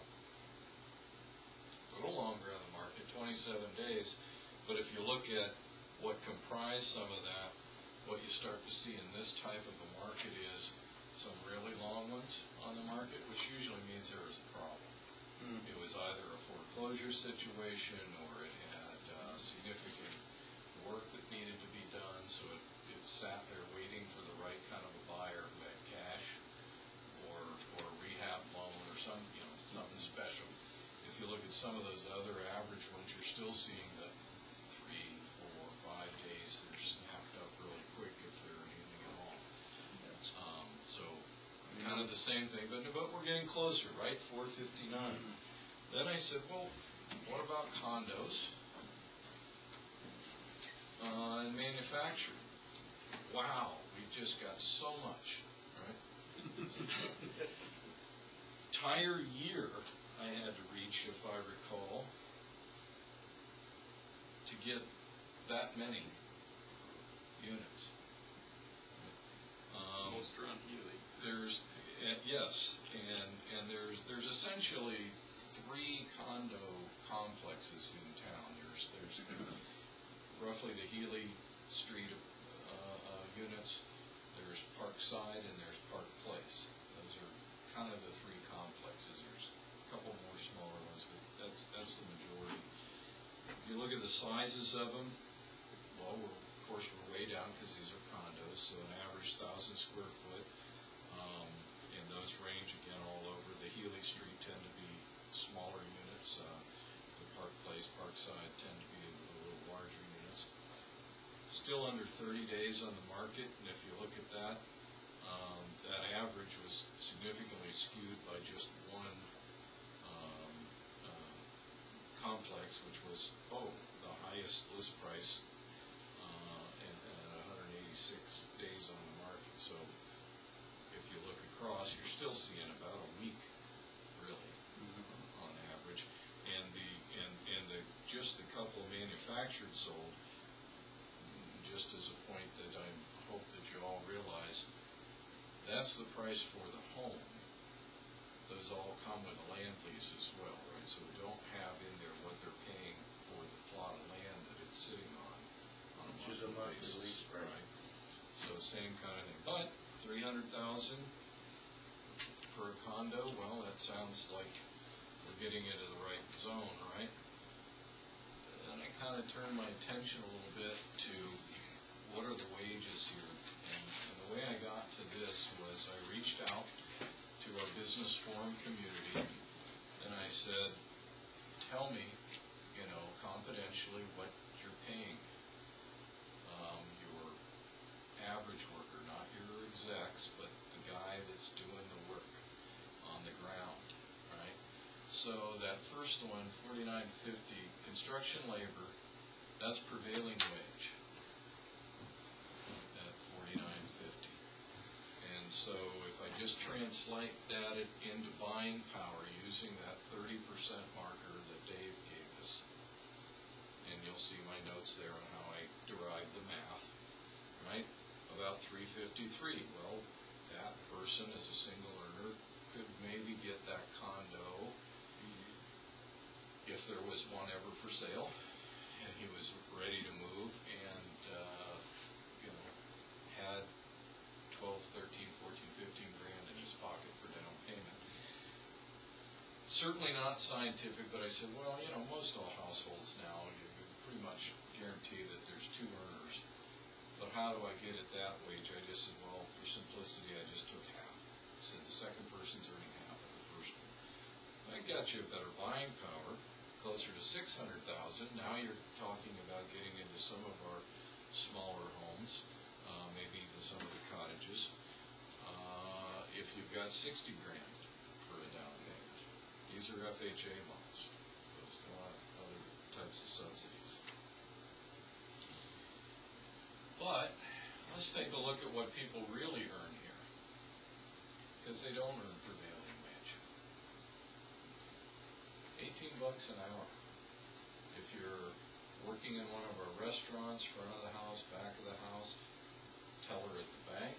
A little longer on the market, twenty-seven days, but if you look at what comprised some of that, what you start to see in this type of a market is some really long ones on the market, which usually means there was a problem. Hmm. It was either a foreclosure situation or it had uh, significant work that needed to be done, so it, it sat there waiting for the right kind of a buyer who had cash or, or a rehab loan or some, you know, something special. If you look at some of those other average ones, you're still seeing the three, four, five days. They're snapped up really quick if they're anything at all. Um, so kind of the same thing, but, but we're getting closer, right? four fifty-nine. Then I said, well, what about condos uh, and manufacturing? Wow, we just got so much, right? Entire year I had to reach, if I recall, to get that many units. Um, Most are on Healy. There's, uh, yes, and, and there's, there's essentially three condo complexes in town. There's, there's roughly the Healy Street uh, uh, units, there's Parkside, and there's Park Place. Those are kind of the three complexes. There's a couple more smaller ones, but that's, that's the majority. If you look at the sizes of them, well, we're, of course, we're way down because these are condos, so an average thousand square foot. Um, and those range again all over. The Healy Street tend to be smaller units. Uh, the Park Place, Parkside tend to be a little larger units. Still under thirty days on the market, and if you look at that, um, that average was significantly skewed by just one um, uh, complex, which was, oh, the highest list price uh, and, and one hundred eighty-six days on the market. So if you look across, you're still seeing about a week, really, mm-hmm. on average. And the and and the just the couple of manufactured sold. Just as a point that I hope that you all realize, that's the price for the home. Those all come with a land lease as well, right? So we don't have in there what they're paying for the plot of land that it's sitting on, on a Which is a monthly monthly basis, lease, right. right? So same kind of thing. But three hundred thousand for a condo, well, that sounds like we're getting into the right zone, right? And I kind of turned my attention a little bit to what are the wages here? And, and the way I got to this was I reached out to our business forum community and I said, tell me, you know, confidentially what you're paying um, your average worker, not your execs, but the guy that's doing the work on the ground, right? So that first one, forty-nine fifty, construction labor, that's prevailing wage. forty-nine fifty. And so if I just translate that into buying power using that thirty percent marker that Dave gave us, and you'll see my notes there on how I derived the math, right? About three fifty-three. Well, that person as a single earner could maybe get that condo if there was one ever for sale and he was ready to move and uh, you know, had twelve, thirteen, fourteen, fifteen grand in his pocket for down payment. Certainly not scientific, but I said, well, you know, most all households now, you can pretty much guarantee that there's two earners. But how do I get it that wage? I just said, well, for simplicity, I just took half. I said the second person's earning half of the first one. That got you a better buying power, closer to six hundred thousand. Now you're talking about getting into some of our smaller homes, uh, maybe even some of the cottages. Uh, if you've got sixty grand for a down payment, these are F H A loans, so it's not other types of subsidies. But let's take a look at what people really earn here, because they don't earn prevailing wage. eighteen bucks an hour. If you're working in one of our restaurants, front of the house, back of the house, teller at the bank,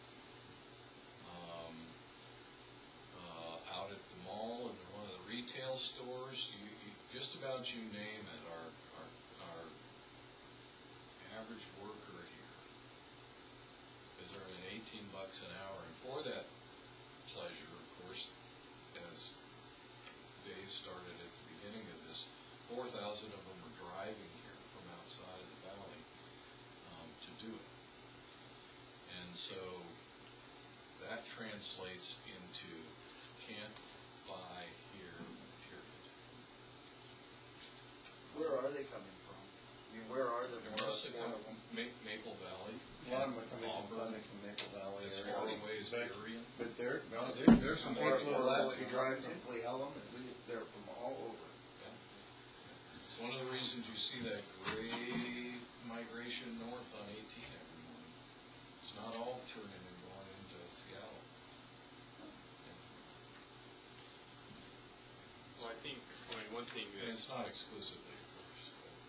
um, uh, out at the mall, in one of the retail stores, you, you, just about you name it, our, our, our average worker here is earning eighteen bucks an hour. And for that pleasure, of course, as Dave started at the beginning of this, four thousand of them are driving here from outside of the valley um, to do it. And so that translates into can't buy here, period. Where are they coming from? I mean, where are the They're more mostly coming affordable? from Ma- Maple Valley, A lot of them are coming from Auburn, Plymouth and Maple Valley as area. far away as But- Darien. But there, no, there, there's some More people affordable that if you drive drive from to- Cle Elum, and we, they're from all over. It's one of the reasons you see that great migration north on eighteen every morning. It's not all turning and going into Seattle. Well, I think, I mean, one thing And that, it's not exclusively, of course.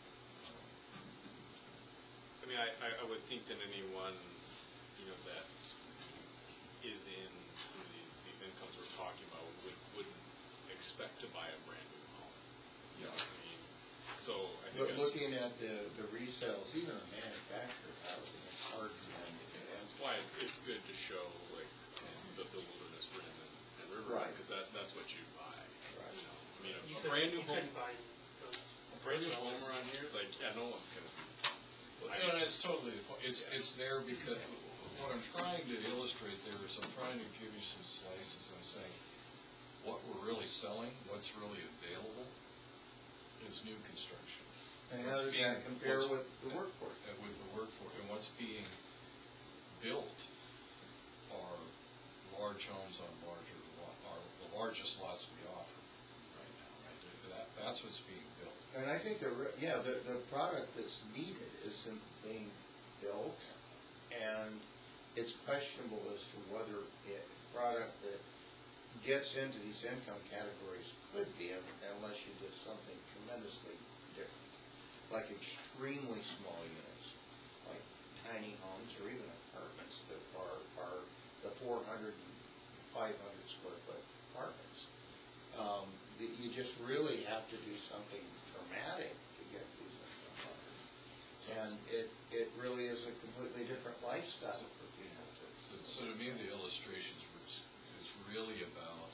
I mean, I, I I would think that anyone, you know, that is in some of these, these incomes we're talking about would, wouldn't expect to buy a brand new home. You know what I mean? So I think But that's, looking at the, the resales, even in manufactured housing, it's hard to find it. that's why it's, it's good to show like um, the, the Wilderness Rim and, and River, Right. because that, that's what you buy. Right. You know, I mean, a, You a couldn't- brand new you home, couldn't buy those. a brand new home around here, like, yeah, no one's gonna be. No, it's totally, the point. it's, it's there because, what I'm trying to illustrate there is I'm trying to give you some slices. I'm saying, what we're really selling, what's really available is new construction. And What's how does being- that compare what's- with the workforce? uh, With the workforce, and what's being built are large homes on larger, lo- are the largest lots we offer right now, right? That, that's what's being built. And I think the, re- yeah, the, the product that's needed isn't being built, and it's questionable as to whether it, product that gets into these income categories could be, un- unless you did something tremendously different, like extremely small units, like tiny homes or even apartments that are, are the four hundred and five hundred square foot apartments. Um, that you just really have to do something dramatic to get these income levels. And it, it really is a completely different lifestyle for people. So, so to me, the illustrations was, is really about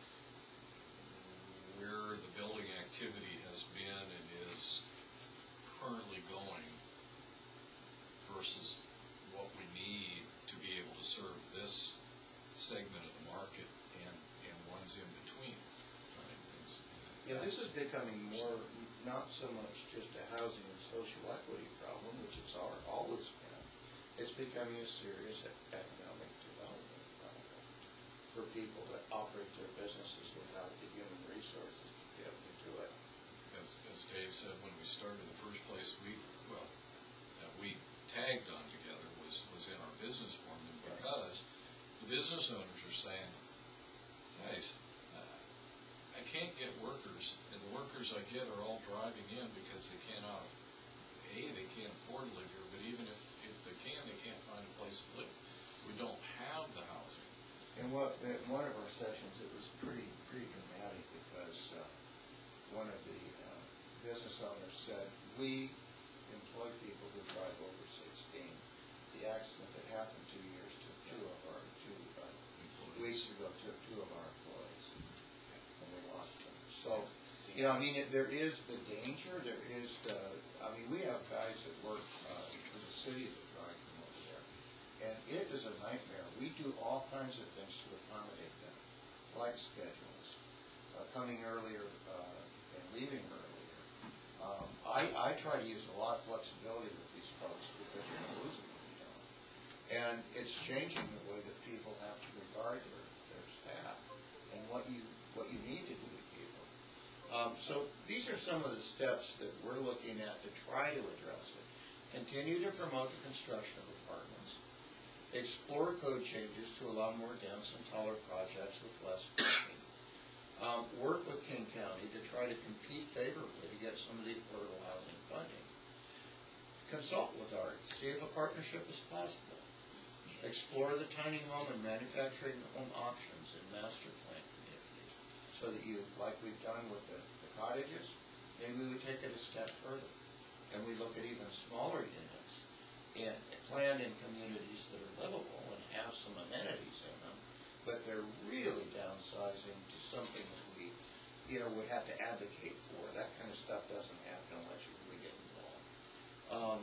where the building activity has been and is currently going versus what we need to be able to serve this segment of the market and, and ones in between. Right? It's- Yeah, this is becoming more, not so much just a housing and social equity problem, which it's al- always been. It's becoming a serious e- economic development problem for people that operate their businesses without the human resources to be able to do it. As, as Dave said, when we started, the first place we, well, that we tagged on together was, was in our business forum, and because the business owners are saying, guys, uh, I can't get workers, and the workers I get are all driving in because they cannot, A, they can't afford to live here, but even if, if they can, they can't find a place to live. We don't have the housing. And what, at one of our sessions, it was pretty, pretty dramatic because, uh, one of the, uh, business owners said, we employ people who drive over sixteen, the accident that happened two years took two of our, two, uh, weeks ago, took two of our employees, and we lost them. So, you know, I mean, it- there is the danger, there is the, I mean, we have guys that work, uh, for the city that drive from over there, and it is a nightmare. We do all kinds of things to accommodate them, flight schedules, uh, coming earlier, uh, and leaving earlier. Um, I, I try to use a lot of flexibility with these folks, because you're gonna lose them if you don't. And it's changing the way that people have to regard their, their staff, and what you, what you need to do to keep them. Um, so these are some of the steps that we're looking at to try to address it. Continue to promote the construction of apartments. Explore code changes to allow more dense and taller projects with less parking. Um, work with King County to try to compete favorably to get some of the affordable housing funding. Consult with ART, see if a partnership is possible. Explore the tiny home and manufacturing home options in master plan communities, so that you, like we've done with the, the cottages, maybe we would take it a step further, and we look at even smaller units and plan in communities that are livable and have some amenities in them, but they're really downsizing to something that we, you know, would have to advocate for. That kind of stuff doesn't happen unless you really get involved. Um,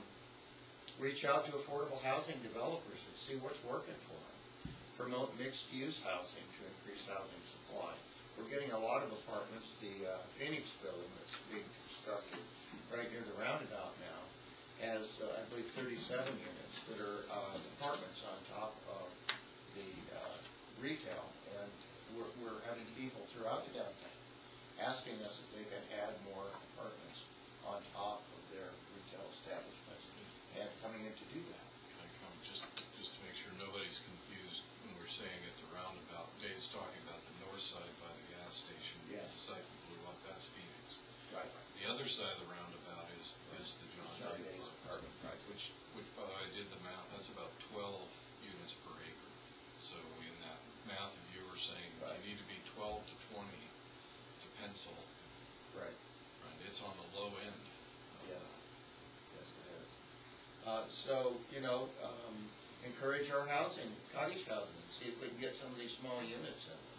reach out to affordable housing developers and see what's working for them. Promote mixed-use housing to increase housing supply. We're getting a lot of apartments. The uh, Phoenix building that's being constructed right near the roundabout now has, uh, I believe, thirty-seven units that are uh, apartments on top of the uh, retail, and we're, we're having people throughout the downtown asking us if they can add more apartments on top of their retail establishments, and coming in to do that. Can I come, just, just to make sure nobody's confused, when we're saying at the roundabout, Dave's talking about the north side by the gas station. Yes. The site that blew up, that's Phoenix. Right. The other side of the roundabout is, is the John John Day Day's apartment, apartment, right. which, which, uh, I did the math, that's about twelve units per acre. So in that math, if you were saying Right. you need to be twelve to twenty to pencil, Right. right, it's on the low end of Yeah. that. Yes, it is. Uh, so, you know, um, encourage our housing, cottage housing, and see if we can get some of these small units in them.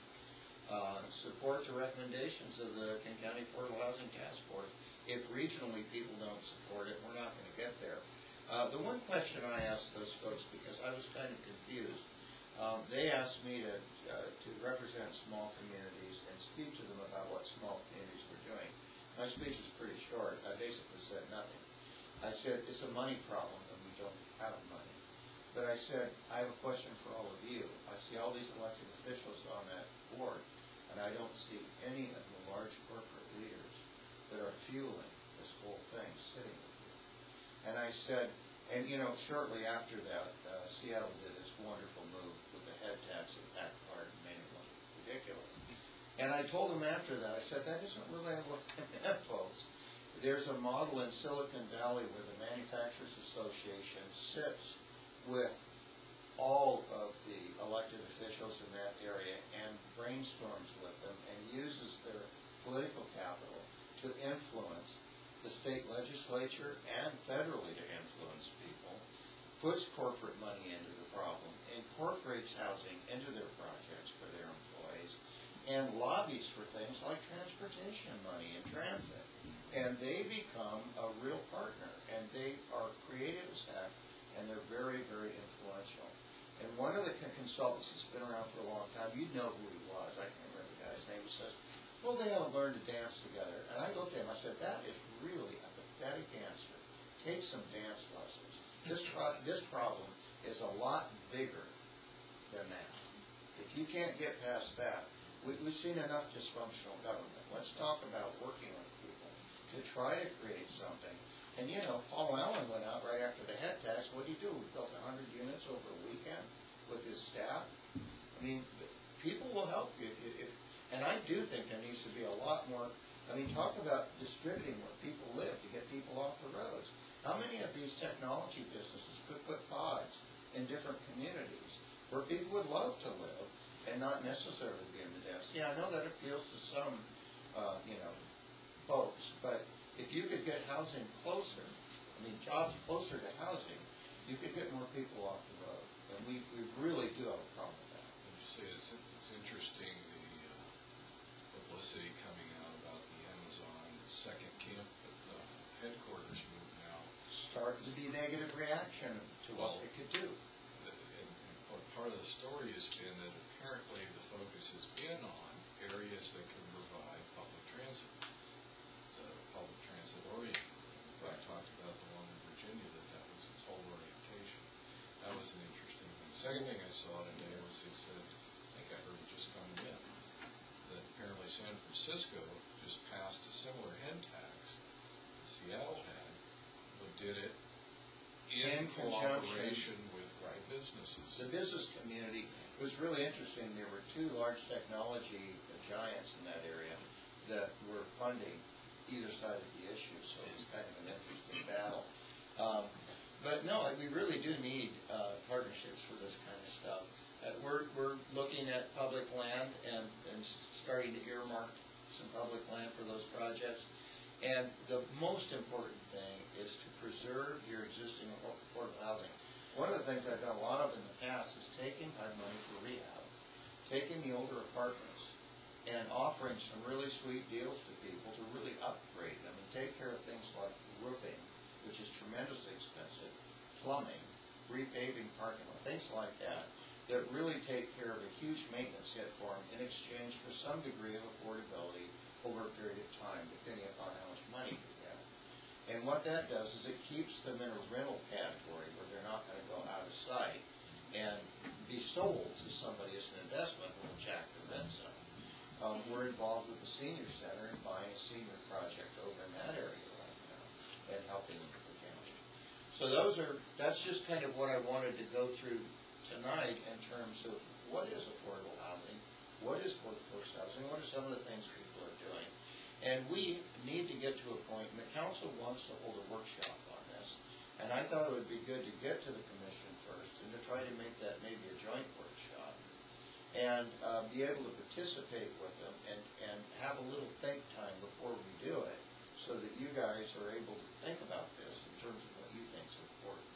Uh, support the recommendations of the King County Affordable Housing Task Force. If regionally people don't support it, we're not going to get there. Uh, the one question I asked those folks, because I was kind of confused, um, they asked me to, uh, to represent small communities and speak to them about what small communities were doing. My speech is pretty short. I basically said nothing. I said, it's a money problem and we don't have money. But I said, I have a question for all of you. I see all these elected officials on that board, and I don't see any of the large corporate leaders that are fueling this whole thing sitting with you. And I said, and you know, shortly after that, uh, Seattle did this wonderful move with the head tax and back card and made it look ridiculous. And I told them after that, I said, that isn't really what I meant, folks. There's a model in Silicon Valley where the Manufacturers Association sits with all of the elected officials in that area and brainstorms with them and uses their political capital to influence the state legislature and federally to influence people, puts corporate money into the problem, incorporates housing into their projects for their employees, and lobbies for things like transportation money and transit. And they become a real partner, and they are creative as heck, and they're very, very influential. And one of the con- consultants that's been around for a long time, you know who he was, I can't remember the guy's name, he says, well, they haven't learned to dance together. And I looked at him, I said, that is really a pathetic answer. Take some dance lessons. This, pro- this problem is a lot bigger than that. If you can't get past that, we, we've seen enough dysfunctional government. Let's talk about working with people to try to create something. And you know, Paul Allen went out right after the head tax. What did he do? He built a hundred units over a weekend with his staff. I mean, people will help you if, if, and I do think there needs to be a lot more. I mean, talk about distributing where people live to get people off the roads. How many of these technology businesses could put pods in different communities where people would love to live and not necessarily be in the density? I know that appeals to some, uh, you know, folks, but if you could get housing closer, I mean, jobs closer to housing, you could get more people off the road. And we, we really do have a problem with that. And you see, it's, it's interesting, the uh, publicity coming out about the Amazon second camp at the headquarters move now. Starting to be negative reaction to what Well, they could do. The- And and what part of the story has been that apparently the focus has been on areas that can provide public transit. It's a public transit oriented. I talked about the one in Virginia, that that was its whole orientation. That was an interesting thing. Second thing I saw today was he said, I think I heard it just coming in, that apparently San Francisco just passed a similar head tax that Seattle had, but did it in In conjunction. cooperation with Right. businesses. The business community, it was really interesting, there were two large technology giants in that area that were funding either side of the issue, so it was kind of an interesting battle. Um, But no, we really do need uh, partnerships for this kind of stuff. Uh, We're, we're looking at public land and, and s- starting to earmark some public land for those projects. And the most important thing is to preserve your existing affo- affordable housing. One of the things I've done a lot of in the past is taking HUD money for rehab, taking the older apartments and offering some really sweet deals to people to really upgrade them and take care of things like roofing, which is tremendously expensive, plumbing, repaving parking lot, things like that, that really take care of a huge maintenance hit for them in exchange for some degree of affordability over a period of time, depending upon how much money they have. And what that does is it keeps them in a rental category where they're not gonna go out of sight and be sold to somebody as an investment when jack the rents up. Um, we're involved with the senior center and buying a senior project over in that area right now and helping them with the county. So those are, that's just kind of what I wanted to go through tonight in terms of what is affordable housing, what is workforce housing, what are some of the things people are doing. And we need to get to a point, and the council wants to hold a workshop on this, and I thought it would be good to get to the commission first and to try to make that maybe a joint workshop and uh, be able to participate with them and, and have a little think time before we do it so that you guys are able to think about this in terms of what you think is important.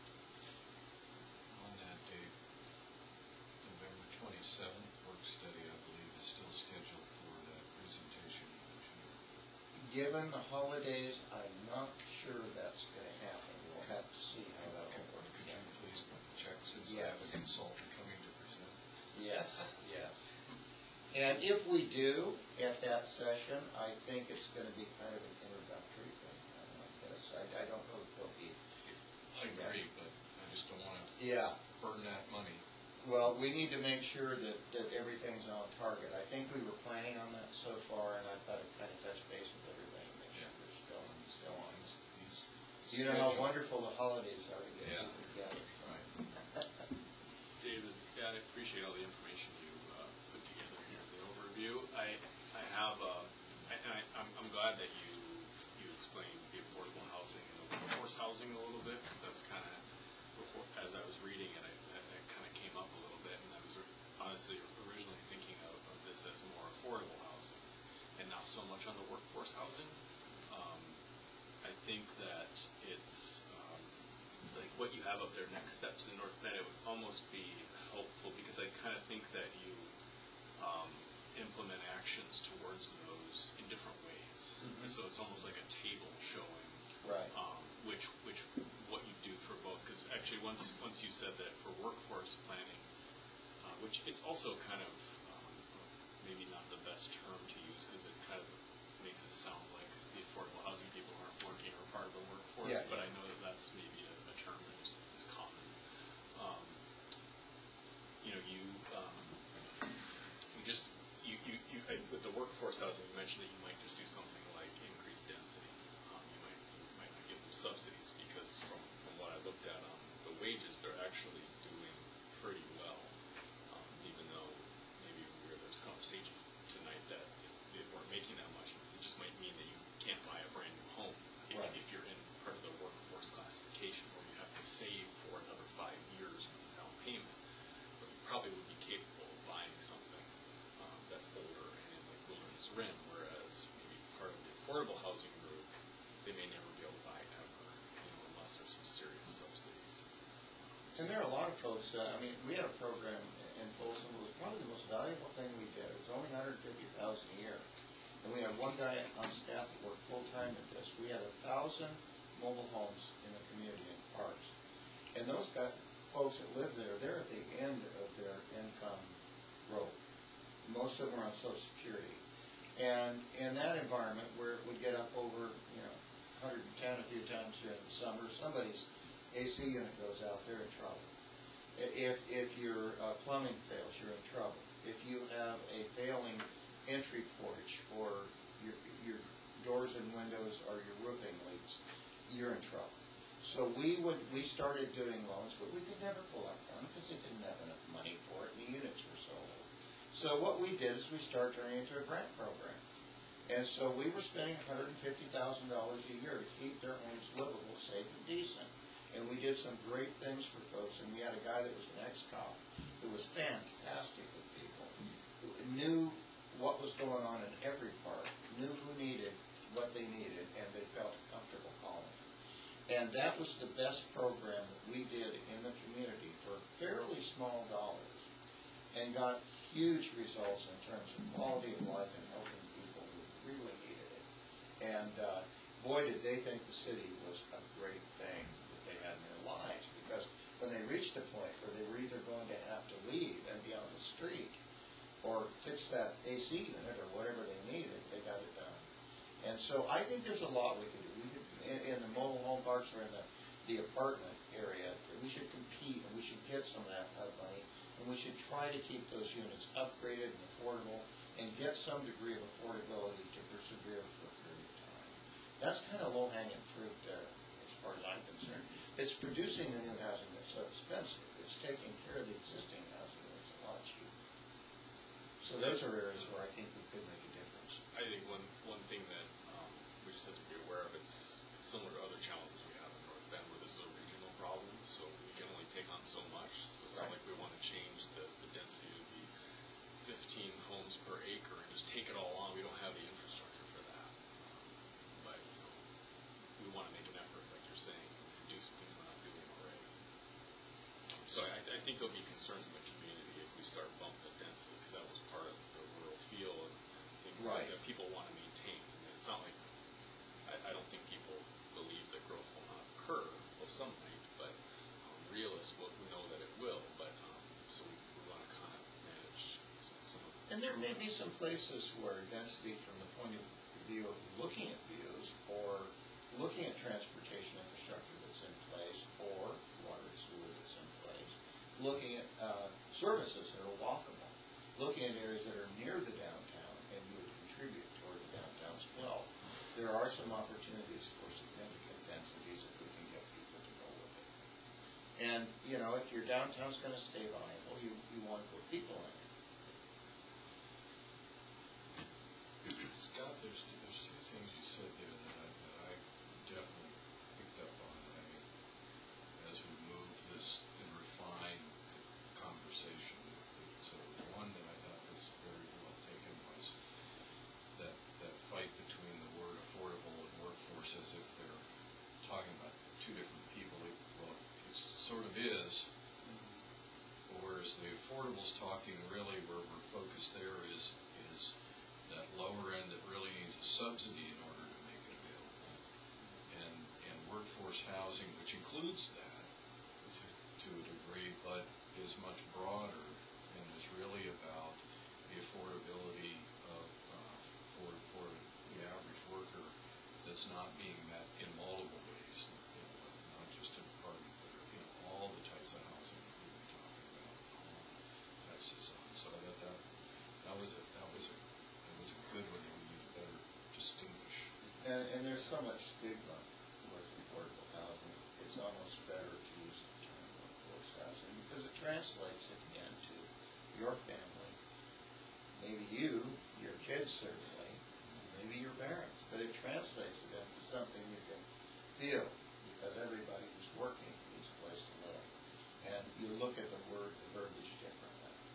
On that date, November twenty-seventh, work study, I believe, is still scheduled for that presentation you mentioned. Given the holidays, I'm not sure that's going to happen. We'll have to see how that will work. Could you please check, since I have a Yes. consultant coming to present? Yes, yes. And if we do, at that session, I think it's going to be kind of an introductory thing uh, like this. I, I don't know if there'll be, I agree, but I just don't want to Yeah. burn that money. well, we need to make sure that, that everything's on target. I think we were planning on that so far, and I've got to kind of touch base with everybody and make sure we're still, still on. These- these You know how schedule- wonderful the holidays are to get Yeah. people together. Right. David, yeah, I appreciate all the information you uh, put together here, the overview. I, I have, uh, I, and I, I'm, I'm glad that you, you explained the affordable housing and the workforce housing a little bit, because that's kind of, before, as I was reading it, I, it kind of came up a little bit, and I was honestly originally thinking of, of this as more affordable housing, and not so much on the workforce housing. Um, I think that it's, um, like what you have up there, next steps in North Bend, it would almost be helpful, because I kind of think that you um, implement actions towards those in different ways. Mhm. So it's almost like a table showing Right. um, which, which, what you do for both. Because actually, once, once you said that for workforce planning, uh, which it's also kind of um, maybe not the best term to use, because it kind of makes it sound like the affordable housing people aren't working or part of the workforce. Yeah. But I know that that's maybe a, a term that is, is common. Um, you know, you, um, you just, you, you, you I, with the workforce housing, you mentioned that you might just do something like increase density. Um, you might, you might not give them subsidies, because from, from what I looked at on the wages, they're actually doing pretty well. Um, even though maybe we were, there's conversation tonight that you know, they weren't making that much. It just might mean that you can't buy a brand new home if, Right. if you're in part of the workforce classification, where you have to save for another five years from the down payment. But you probably would be capable of buying something um, that's older and in like Wilderness Rim, whereas maybe part of the affordable housing group, they may never be able to buy ever, you know, unless there's some serious subsidies. And there are a lot of folks, uh, I mean, we had a program in Folsom, it was probably the most valuable thing we did. It was only one hundred fifty thousand dollars a year. And we had one guy on staff that worked full-time at this. We had a thousand mobile homes in the community in parks. And those guys, folks that live there, they're at the end of their income road. Most of them are on Social Security. And in that environment where it would get up over, you know, one hundred ten a few times during the summer, somebody's A C unit goes out, they're in trouble. I- If, if your uh, plumbing fails, you're in trouble. If you have a failing entry porch or your, your doors and windows or your roofing leaks, you're in trouble. So we would, we started doing loans, but we could never collect them because they didn't have enough money for it. The units were so old. So what we did is we started turning it into a grant program. And so we were spending one hundred fifty thousand dollars a year to keep their homes livable, safe, and decent. And we did some great things for folks. And we had a guy that was an ex-cop who was fantastic with people, who knew what was going on in every park, knew who needed what they needed, and they felt comfortable calling. And that was the best program that we did in the community for fairly small dollars and got huge results in terms of quality of life and helping people who really needed it. And uh, boy, did they think the city was a great thing that they had in their lives, because when they reached a point where they were either going to have to leave and be on the street or fix that A C unit or whatever they needed, they got it done. And so I think there's a lot we can do. We could, in, in the mobile home parks or in the, the apartment area, we should compete and we should get some of that uh, money, and we should try to keep those units upgraded and affordable and get some degree of affordability to persevere for a period of time. That's kind of low-hanging fruit uh, as far as I'm concerned. It's producing the new housing that's so expensive. It's taking care of the existing housing that's a lot cheaper. So those are areas where I think we could make a difference. I think one, one thing that um, we just have to be aware of, it's, it's similar to other challenges we have in North Bend, where this is a regional problem, so we can only take on so much. So it's not Right. like we want to change the, the density to be fifteen homes per acre and just take it all on. We don't have the infrastructure for that. Um, but you know, we want to make an effort, like you're saying, and do something we're not doing already. So I, I think there'll be concerns in the community if we start bumping the density, because that was part of the rural feel and things Right. like that people want to maintain. I mean, it's not like, I, I don't think people believe that growth will not occur. Well, some might, but um, realists will know that it will. But um, so we, we want to kind of manage some, some of And there may be some places where density from the point of view of looking at views or looking at transportation infrastructure that's in place or water and sewer that's in place, looking at uh, services that are walkable, looking at areas that are near the downtown and you would contribute toward the downtown's well. There are some opportunities for significant densities if we can get people to go with it. And, you know, if your downtown's going to stay viable, you, you want to put people in it. Scott, there's, there's two things you said there that I, that I definitely picked up on. I mean, as we move this and refine the conversation, so the one that I thought was very well taken was that, that fight between the word affordable and workforce as if they're talking about two different people. It, well, it sort of is, whereas the affordable's talking really where we're focused there is, is that lower end that really needs a subsidy in order to make it available. And, and workforce housing, which includes that to, to a degree, but is much broader and is really about the affordability of, uh, for, for the average worker that's not being met in multiple ways, you know, not just in apartment, but in all the types of housing that we've been talking about, all types of zones. So that, that, that was a, that was a was a good one that we need to better distinguish. And, and there's so much stigma with affordable housing, it's almost better to use the term workforce housing because it translates again to your family, maybe you, your kids certainly, maybe your parents, but it translates it into something you can feel because everybody who's working needs a place to live. And you look at the word, the verbiage differently.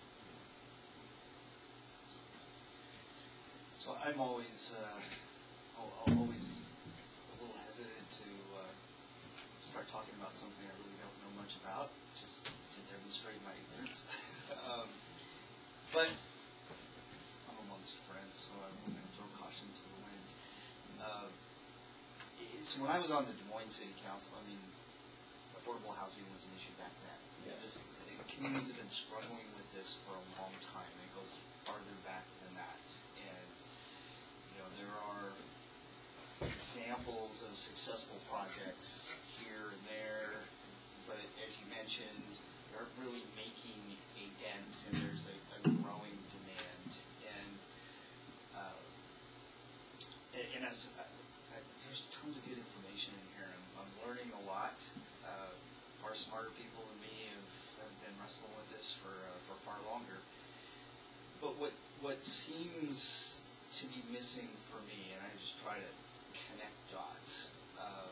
So I'm always, uh, I'll, I'll always a little hesitant to uh, start talking about something I really don't know much about, just to demonstrate my ignorance. um, but I'm amongst friends, so I'm going to throw caution to the wind. Uh, it's, when I was on the Des Moines City Council, I mean, affordable housing was an issue back then. Yes. This, communities have been struggling with this for a long time. It goes farther back than that. And, you know, there are examples of successful projects here and there, but as you mentioned, they aren't really making a dent, and there's a, a growing demand. And, uh, and, and as, uh, I, there's tons of good information in here. I'm, I'm learning a lot. Uh, far smarter people than me have, have been wrestling with this for uh, for far longer. But what what seems to be missing for me, and I just try to connect dots. Um,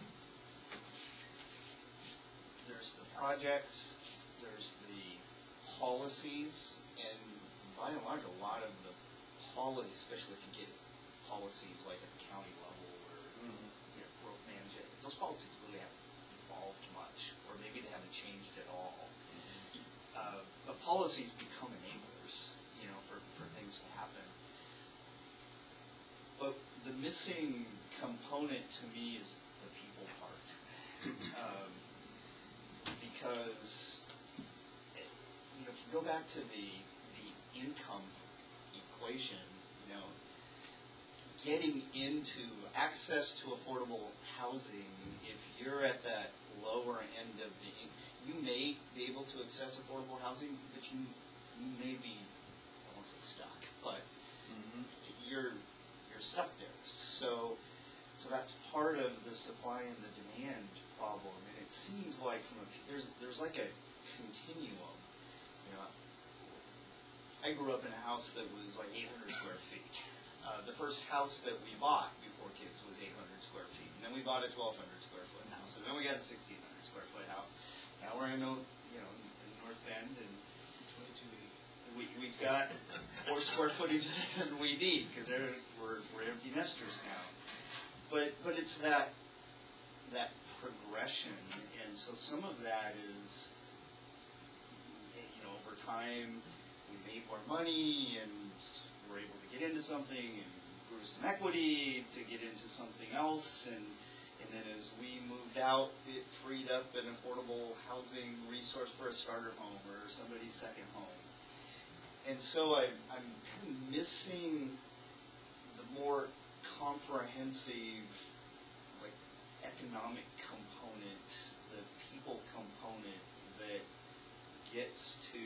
there's the projects, there's the policies, and by and large, a lot of the policies, especially if you get policies like at the county level or Mm-hmm. you know, growth management, those policies really haven't evolved much, or maybe they haven't changed at all. Uh, but policies become enablers, you know, for, for things to happen. But the missing component to me is the people part. Um, because, it, you know, if you go back to the, the income equation, you know, getting into access to affordable housing, if you're at that lower end of the, you may be able to access affordable housing, but you, you may be, I won't say stuck, but Mm-hmm. you're you're stuck there. So so that's part of the supply and the demand problem. And it seems like from a, there's there's like a continuum. You know, I grew up in a house that was like eight hundred square feet. Uh, the first house that we bought before kids was eight hundred square feet, and then we bought a twelve hundred square foot house, and then we got a sixteen hundred square foot house. Now we're in, you know, in North Bend, and we, we've got more square footage than we need because we're, we're empty nesters now. But but it's that that progression, and so some of that is, you know, over time we made more money and we're able to get into something and grew some equity to get into something else, and and then as we moved out, it freed up an affordable housing resource for a starter home or somebody's second home. And so I, I'm kind of missing the more comprehensive, like, economic component, the people component that gets to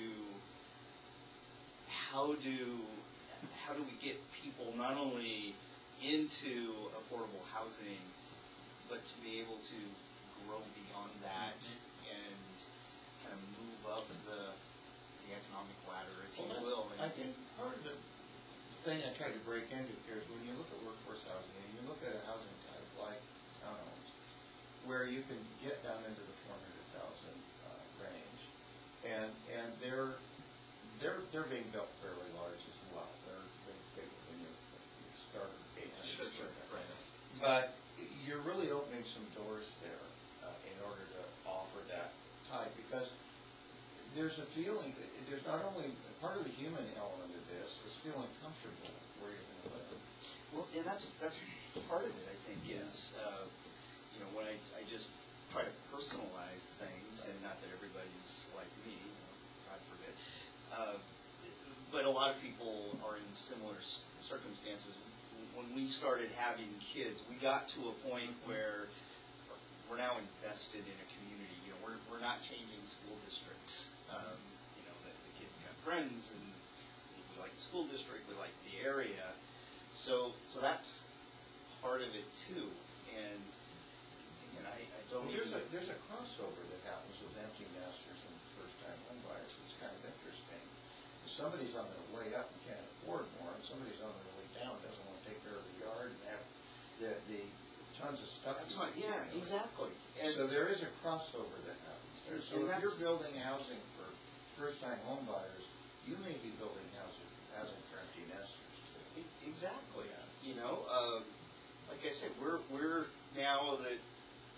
how do how do we get people not only into affordable housing, but to be able to grow beyond that and kind of move up the the economic ladder, if you Well, that's- will. I think part of the thing I tried to break into here is when you look at workforce housing and you look at a housing type like townhomes, where you can get down into the four hundred thousand uh, range, and and they're they're they're being built fairly large as well. They're they're bigger than your, your starter eight hundred square foot. Right. But you're really opening some doors there uh, in order to offer that type, because there's a feeling, there's not only, part of the human element of this is feeling comfortable where you're going to live. Well, and that's that's part of it, I think, is, uh, you know, when I, I just try to personalize things, and not that everybody's like me, you know, God forbid, uh, but a lot of people are in similar s- circumstances. When we started having kids, we got to a point where we're now invested in a community. You know, we're we're not changing school districts. Um, you know, the, the kids got friends, and we like the school district, we like the area. So so that's part of it too. And and I, I don't Well, there's a, even, there's a crossover that happens with empty nesters and first-time home buyers. It's kind of interesting. Somebody's on their way up and can't afford more, and somebody's on their way down, doesn't want to take care of the yard and have the, the tons of stuff. that's you fine. can Yeah, do. exactly. And So there is a crossover that happens there. And- So and if you're that's- building housing for first-time home buyers, you may be building housing, housing for empty nesters too. E- Exactly. You know, um, like I said, we're we're now that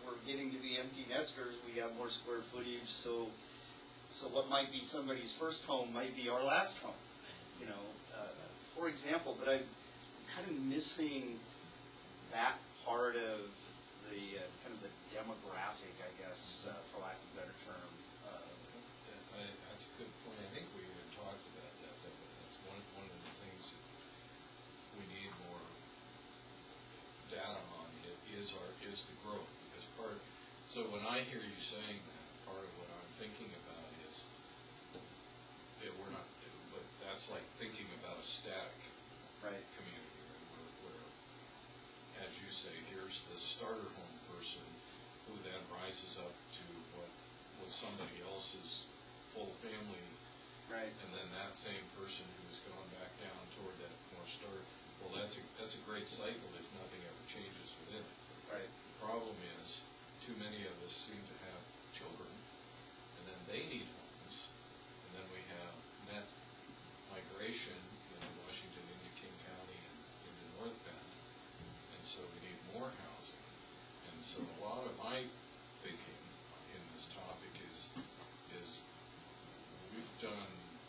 we're getting to be empty nesters, we have more square footage, so, so what might be somebody's first home might be our last home, you know, uh, for example, but I'm kind of missing that part of the, uh, kind of the demographic, I guess, uh, for lack of a better term. Uh, I, that's a good point. I think we even talked about that, that that's one, one of the things that we need more data on it is our, is the growth, because part, so when I hear you saying that, part of what I'm thinking about is that we're not, but that's like thinking about a static Right. community, right, where, where, as you say, here's the starter home person who then rises up to what was somebody else's full family, Right. and then that same person who's gone back down toward that more start. Well, that's a that's a great cycle if nothing ever changes within it. Right. The problem is, too many of us seem to have children, and then they need homes, and then we have net migration in Washington into King County and into North Bend, and so we need more housing. And so a lot of my thinking in this topic is is we've done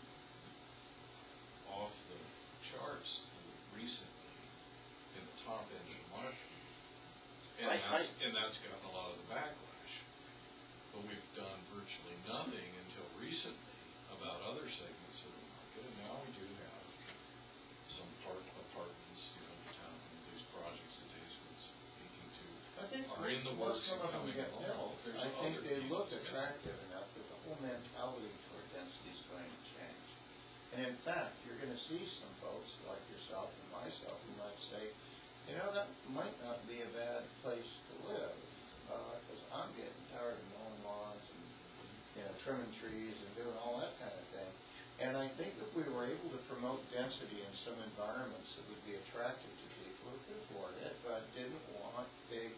off the charts recently in the top end of the market. And Right, that's, and that's gotten a lot of the backlash. But we've done virtually nothing until recently about other segments of the market, and now we do have some part apartments, you know, the townhomes, these projects that Dave's been speaking to I think are in the works some and of them coming get along. built. There's I think other they look pieces missing. attractive enough that the whole mentality toward density is going to change. And in fact, you're going to see some folks like yourself and myself who might say, you know, that might not be a bad place to live, because I'm getting tired of mowing lawns and, you know, trimming trees and doing all that kind of thing. And I think if we were able to promote density in some environments that would be attractive to people who could afford it, but didn't want big,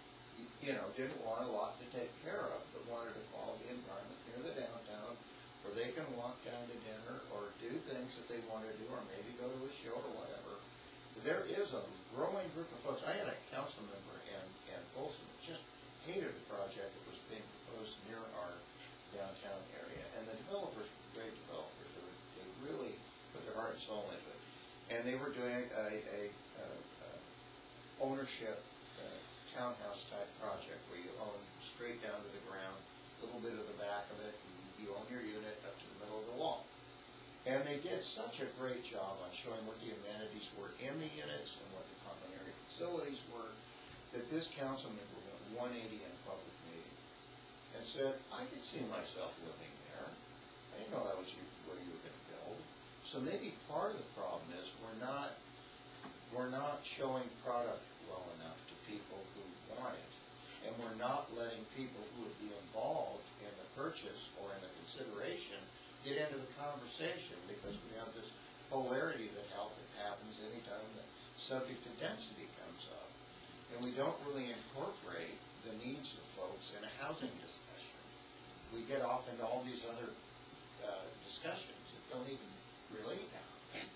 you know, didn't want a lot to take care of, but wanted a quality environment near the downtown where they can walk down to dinner or do things that they want to do, or maybe go to a show or whatever. There is a growing group of folks. I had a council member in, in Folsom that just hated the project that was being proposed near our downtown area. And the developers were great developers. They, were, they really put their heart and soul into it. And they were doing a, a, a, a ownership uh, townhouse type project where you own straight down to the ground, a little bit of the back of it, and you own your unit up to the middle of the wall. And they did such a great job on showing what the amenities were in the units and what the common area facilities were, that this council member went one eighty in a public meeting and said, I could see myself living there. I didn't know that was you, where you were going to build. So maybe part of the problem is we're not, we're not showing product well enough to people who want it. And we're not letting people who would be involved in the purchase or in the consideration get into the conversation, because we have this polarity that happens anytime the subject of density comes up. And we don't really incorporate the needs of folks in a housing discussion. We get off into all these other uh, discussions that don't even relate to housing.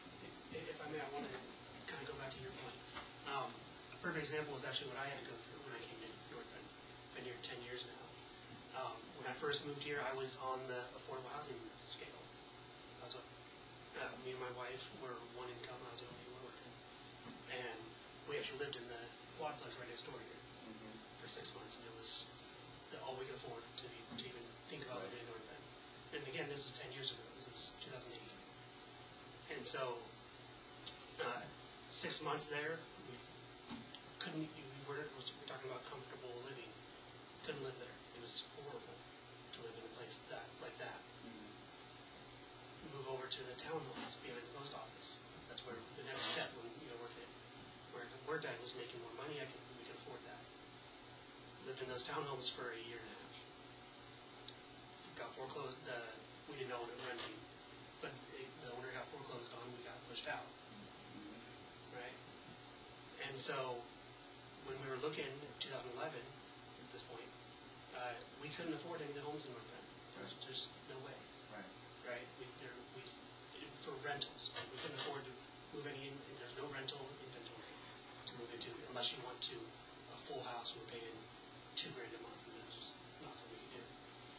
If I may, I want to kind of go back to your point. Um, a perfect example is actually what I had to go through when I came to North Bend. Been here ten years now. Um, when I first moved here, I was on the affordable housing scale. I was, uh, me and my wife were one income. I was the only one working, and we actually lived in the quadplex right next door here Mm-hmm. for six months, and it was the, all we could afford to, be, to even think about living in North Bend. And again, this is ten years ago. This is two thousand eight, and so uh, six months there, we couldn't. We were, we were talking about comfortable living. Couldn't live there. It was horrible to live in a place that like that. Move over to the townhomes behind the post office. That's where the next step when you know working where where Dad was making more money, I could we could afford that. Lived in those townhomes for a year and a half. Got foreclosed. The we didn't own it renting, but it, the owner got foreclosed on. We got pushed out. Right. And so when we were looking in two thousand eleven, at this point, uh, we couldn't afford any of the homes in North Bend. There's just no way. Right. Right? We, there, we, for rentals, we couldn't afford to move any in, there's no rental inventory to move into unless you want to a full house. We're paying two grand a month, and that's just not something you do.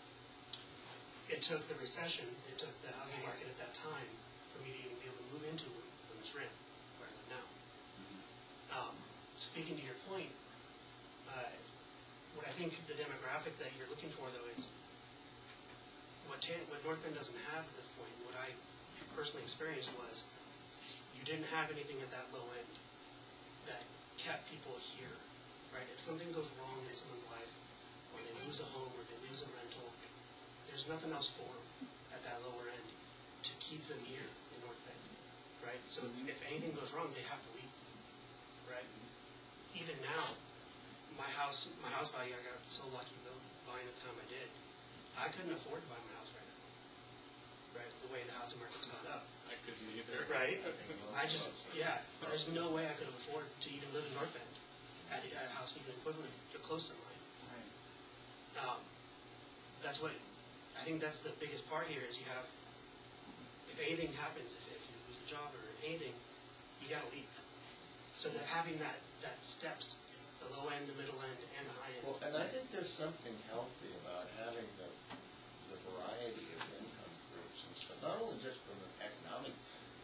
It took the recession, it took the housing market at that time for me to even be able to move into Loomis Rent, where I live now. Um, speaking to your point, uh, what I think the demographic that you're looking for, though, is what, Tan- what North Bend doesn't have at this point. What I personally experienced was you didn't have anything at that low end that kept people here, right? If something goes wrong in someone's life, or they lose a home, or they lose a rental, there's nothing else for them at that lower end to keep them here in North Bend, right? So if, if anything goes wrong, they have to leave, right? Even now, my house, my house value, I got so lucky buying at the time I did. I couldn't afford to buy my house right now, right? The way the housing market's gone up, I couldn't either. right? I just, yeah, there's no way I could have afforded to even live in North Bend at a, at a house even equivalent or close to mine. Um, that's what, I think that's the biggest part here is you have, if anything happens, if, if you lose a job or anything, you gotta leave. So that having that, that steps, the low end, the middle end, and the high end. Well, and I think there's something healthy about having the, the variety of income groups and stuff, not only just from an economic,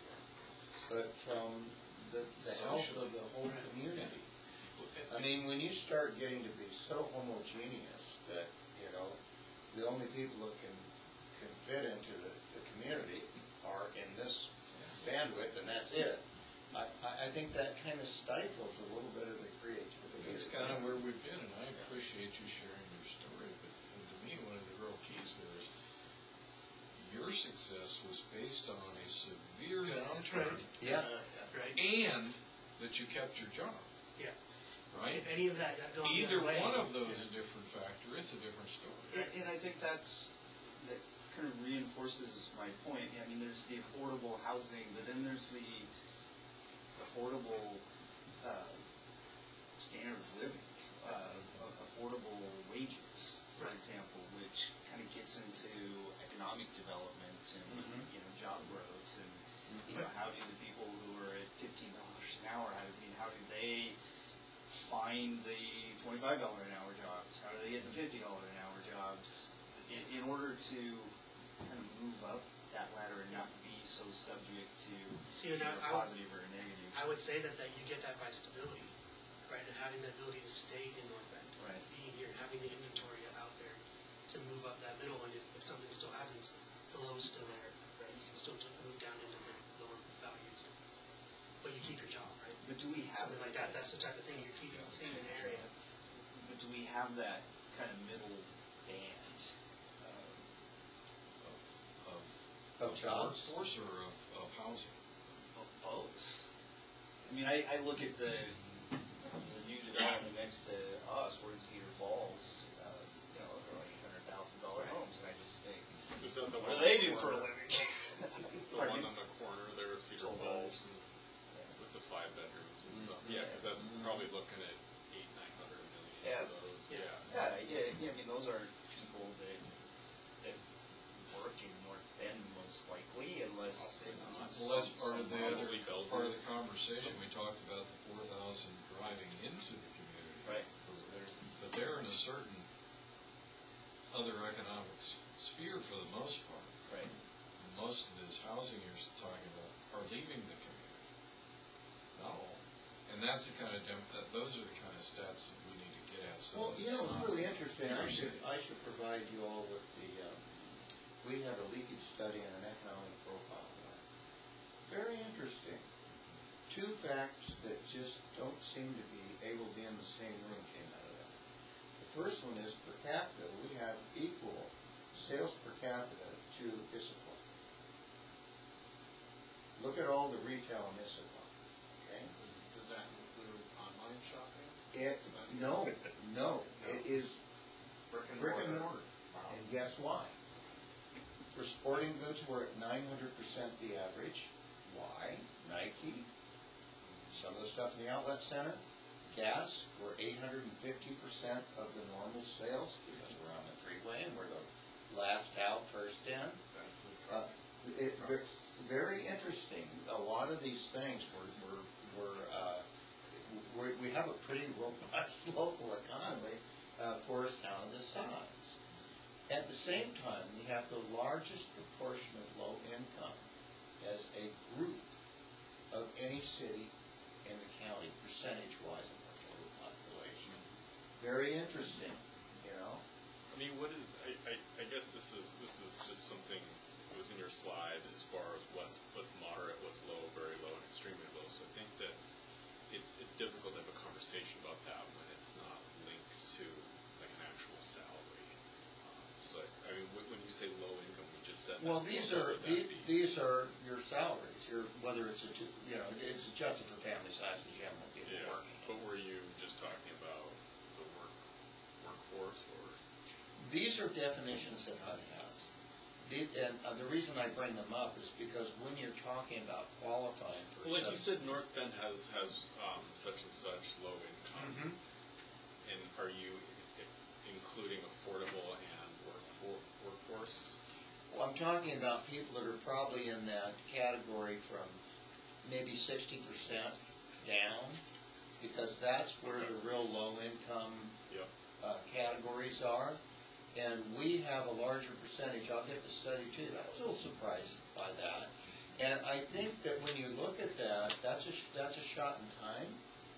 but from the, the health of the whole community. I mean, when you start getting to be so homogeneous that, you know, the only people that can, can fit into the, the community are in this bandwidth, and that's it. I, I think that kind of stifles a little bit of the creativity. That's kind of where we've been, and I appreciate you sharing your story, but and to me, one of the real keys there is your success was based on a severe downturn. Yeah. Right? And that you kept your job. Yeah. Right? If any of that got gone the Either other way, one of those yeah. is a different factor. It's a different story. And, and I think that's, that kind of reinforces my point. I mean, there's the affordable housing, but then there's the affordable uh, standard of living, uh, affordable wages, for Right. example, which kind of gets into economic development and Mhm. you know job growth and you know how do the people who are at fifteen dollars an hour, how, I mean, how do they find the twenty-five dollar an hour jobs? How do they get the fifty dollar an hour jobs in, in order to kind of move up that ladder and not be so subject to See, either now, I would- positive or negative? I would say that, that you get that by stability, right? And having the ability to stay in North Bend. Right. Being here, having the inventory out there to move up that middle, and if, if something still happens, the low's still there, right? You can still just move down into the lower values. But you keep your job, right? But do we have Something like that, that's the type of thing, you're keeping the same area. But do we have that kind of middle band? Of, of Of jobs? workforce or of, of housing? Of both. I mean, I, I look at the, the new development next to us, we're in Cedar Falls, uh, you know, they're like eight hundred thousand dollar homes, and I just think, Is that the what one do they on the do for a corner? living? The Pardon one me? on the corner there of Cedar Toll Falls Brothers. with the five bedrooms and Mm. stuff. Yeah, because that's Mm. probably looking at eight, nine hundred million Yeah. of those. Yeah. Yeah. Yeah, yeah, yeah, I mean, those are people that, that work in North Bend most likely, unless it needs Well, that's some- part of the some- other, Probably Bellevue. part of the conversation. We talked about the four thousand driving into the community. Right, so there's, But they're in a certain other economic s- sphere for the most part. right, Most of this housing you're talking about are leaving the community. Not all. And that's the kind of, dem- uh, those are the kind of stats that we need to get at. So Well, that you it's know, it's not- really interesting. I Inner should, city. I should provide you all with the, um, we have a leakage study and an economic profile on it. Very interesting. Two facts that just don't seem to be able to be in the same room came out of that. The first one is per capita, we have equal sales per capita to Issaquah. Look at all the retail in Issaquah, okay? Does, does that include online shopping? It, no, no, it is Brick and brick mortar? and mortar. Wow. And guess why? For sporting goods, we're at nine hundred percent the average. Why? Nike, some of the stuff in the outlet center. Gas, we're eight hundred fifty percent of the normal sales because we're on the freeway and we're the last out, first in. Uh, it, it's very interesting. A lot of these things we're, we're, we're, uh, we're, we have a pretty robust local economy, uh, for a town of this size. At the same time, we have the largest proportion of low income as a group of any city in the county, percentage-wise of our total population. Very interesting, you know? I mean, what is, I, I, I guess this is, this is just something that was in your slide as far as what's, what's moderate, what's low, very low, and extremely low. So I think that it's, it's difficult to have a conversation about that when it's not linked to like an actual salary. Um, So, I, I mean, when when you say low income, we just said. Well, that. these What are, would that the- be? these are your salaries, your, whether it's a, two- you know, it's adjusted for family size, because you have more people Yeah, working. but were you just talking about the work, workforce, or? These are definitions that H U D has. The, and uh, the reason I bring them up is because when you're talking about qualifying for Well, like you stuff. said, North Bend has, has, um, such and such low income. Mhm. And are you i- including affordable and workfor- workforce? Well, I'm talking about people that are probably in that category from maybe sixty percent down, because that's where the real low income Yep. uh, categories are. And we have a larger percentage, I'll get the study too, I was a little surprised by that. And I think that when you look at that, that's a, sh- that's a shot in time.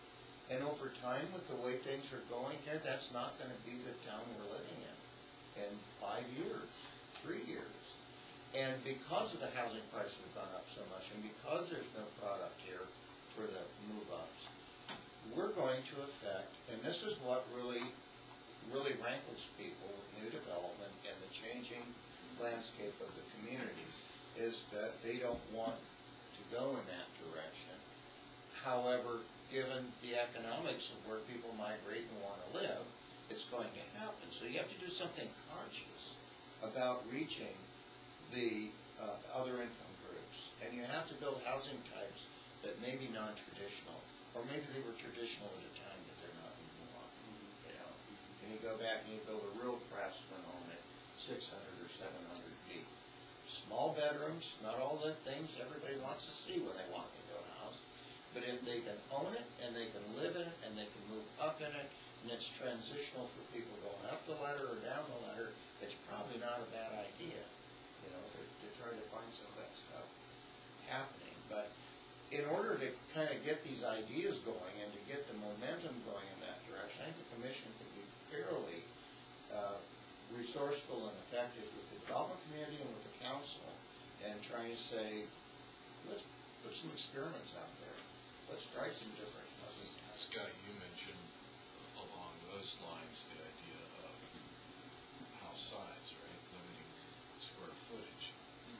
And over time, with the way things are going here, that's not gonna be the town we're living in, in five years, three years. And because of the housing prices have gone up so much, and because there's no product here for the move-ups, we're going to affect, and this is what really really rankles people with new development and the changing landscape of the community, is that they don't want to go in that direction. However, given the economics of where people migrate and want to live, it's going to happen. So you have to do something conscious about reaching the uh, other income groups. And you have to build housing types that may be non-traditional, or maybe they were traditional at a time, but they're not anymore. You know, and you go back and you build a real craftsman home at six hundred or seven hundred feet. Small bedrooms, not all the things everybody wants to see when they walk into a house, but if they can own it, and they can live in it, and they can move up in it, and it's transitional for people going up the ladder or down the ladder, it's probably not a bad idea, you know, to, to try to find some of that stuff happening. But in order to kind of get these ideas going and to get the momentum going in that direction, I think the commission could be fairly uh, resourceful and effective with the development community and with the council, and trying to say, let's put some experiments out there. Let's try some different This is- Scott, you mentioned along those lines the idea of house size, right? Limiting square footage.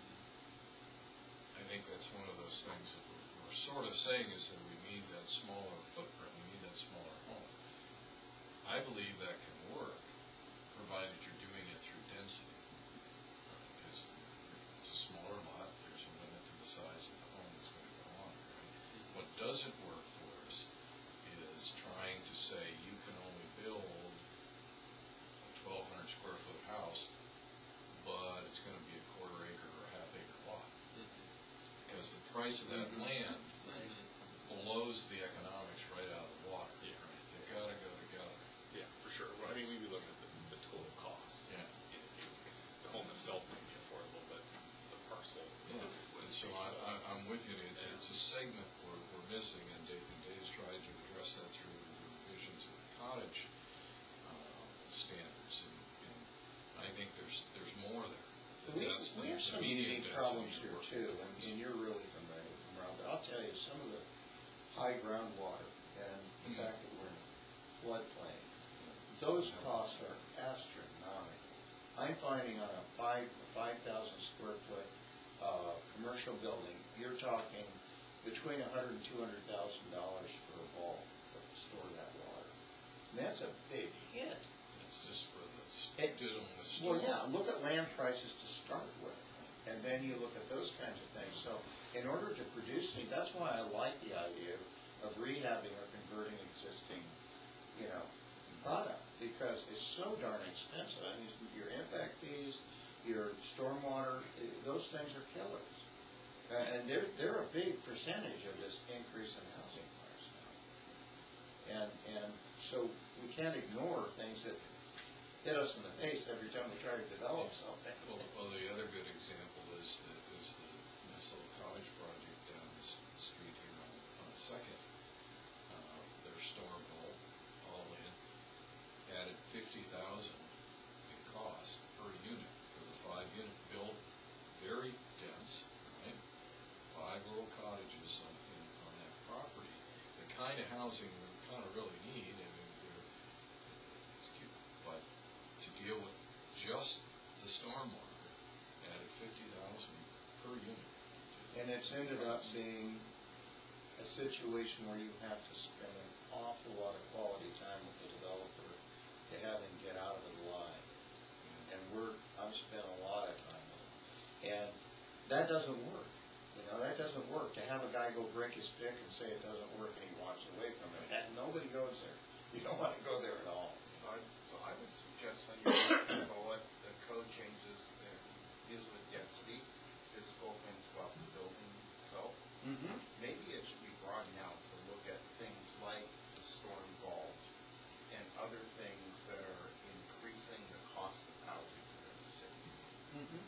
I think that's one of those things that we're, we're sort of saying is that we need that smaller footprint, we need that smaller home. I believe that can work, provided you're doing it through density. Because if it's a smaller lot, there's a limit to the size of the home that's going to go on, right? What doesn't work for us is trying to say you can only build a twelve hundred square foot house, but it's going to be a quarter acre or a half acre lot. Because the price of that land blows the economics right out of the water. Yeah. Right? They gotta go together. Yeah, for sure. Well, I mean, we'd be looking at the, the total cost. Yeah. You know, the home itself may be affordable, but the parcel. Yeah, and so I, I, I'm with you, it's, it's a segment we're, we're missing, and Dave, and Dave's tried to address that through the revisions of the cottage, uh, standards, and, and I think there's, there's more there. We, That's the we have the some median unique density problems of here work too, and, homes. and you're really familiar with them, Rob, but I'll tell you, some of the high groundwater and the Mhm. fact that we're in a floodplain, those costs are astronomical. I'm finding on a five, five thousand square foot, uh, commercial building, you're talking between a hundred and two hundred thousand dollars for a vault to store that water. And that's a big hit. It's just for the, It- did them with Well, storm. yeah, look at land prices to start with, and then you look at those kinds of things. So in order to produce me, that's why I like the idea of rehabbing or converting existing, you know, product, because it's so darn expensive. I mean, your impact fees, your stormwater, eh, those things are killers. Uh, And they're, they're a big percentage of this increase in housing price now. And, and so we can't ignore things that hit us in the face every time we try to develop something. Well, well, the other good example is the, is the Minnesota Cottage project down the s- street here on, on Second. Uh, their storm all, all in, added fifty thousand in cost per unit for the five unit build, very dense, right? Five little cottages on, in, on that property. The kind of housing we kind of really need, I mean, they're, it's cute, but to deal with just the stormwater, added fifty thousand per unit. And it's ended up being a situation where you have to spend an awful lot of quality time with the developer to have him get out of it alive. And we're, I've spent a lot of time with him. And that doesn't work. You know, that doesn't work. To have a guy go break his pick and say it doesn't work and he walks away from it, and nobody goes there. You don't want to go there at all. So I, so I would suggest that you call it the code changes that deals with density, physical things about the building itself. Mm-hmm. Maybe it should be broadened out to look at things like the storm vault and other things that are increasing the cost of housing within the city. Mm-hmm.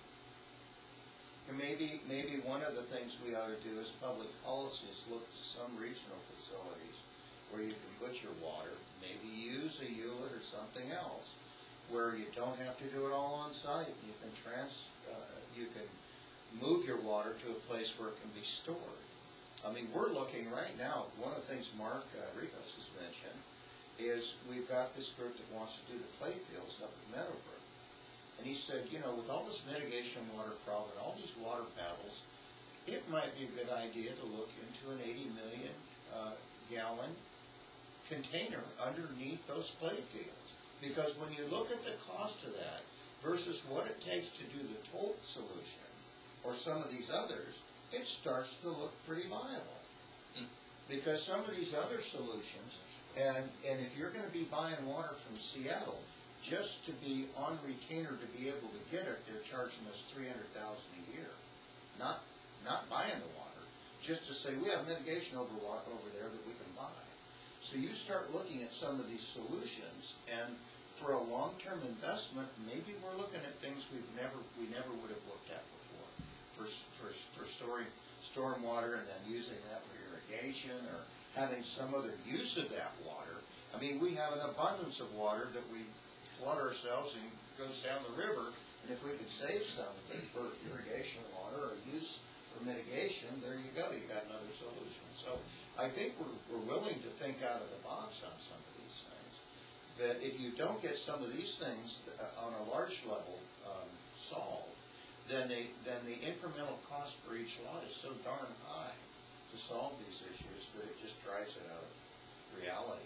And maybe, maybe one of the things we ought to do as public policy is look to some regional facilities where you can put your water, maybe use a Hewlett or something else, where you don't have to do it all on site. You can trans, uh, you can move your water to a place where it can be stored. I mean, we're looking right now, one of the things Mark uh, Ricos has mentioned is we've got this group that wants to do the play fields up at Meadowbrook. And he said, you know, with all this mitigation water problem and all these water paddles, it might be a good idea to look into an eighty million uh, gallon container underneath those play fields. Because when you look at the cost of that versus what it takes to do the toll solution or some of these others, it starts to look pretty viable. Hmm. Because some of these other solutions, and, and if you're going to be buying water from Seattle, just to be on retainer to be able to get it, they're charging us three hundred thousand dollars a year. Not, not buying the water, just to say we have mitigation over, wa- over there that we can buy. So you start looking at some of these solutions, and for a long-term investment, maybe we're looking at things we've never, we never would have looked at before. For, for, for storing stormwater and then using that for irrigation or having some other use of that water. I mean, we have an abundance of water that we flood ourselves and goes down the river, and if we could save some of it for irrigation water or use for mitigation, there you go, you got another solution. So I think we're, we're willing to think out of the box on some of these things. But if you don't get some of these things uh, on a large level um, solved, then, they, then the incremental cost for each lot is so darn high to solve these issues that it just drives it out of reality.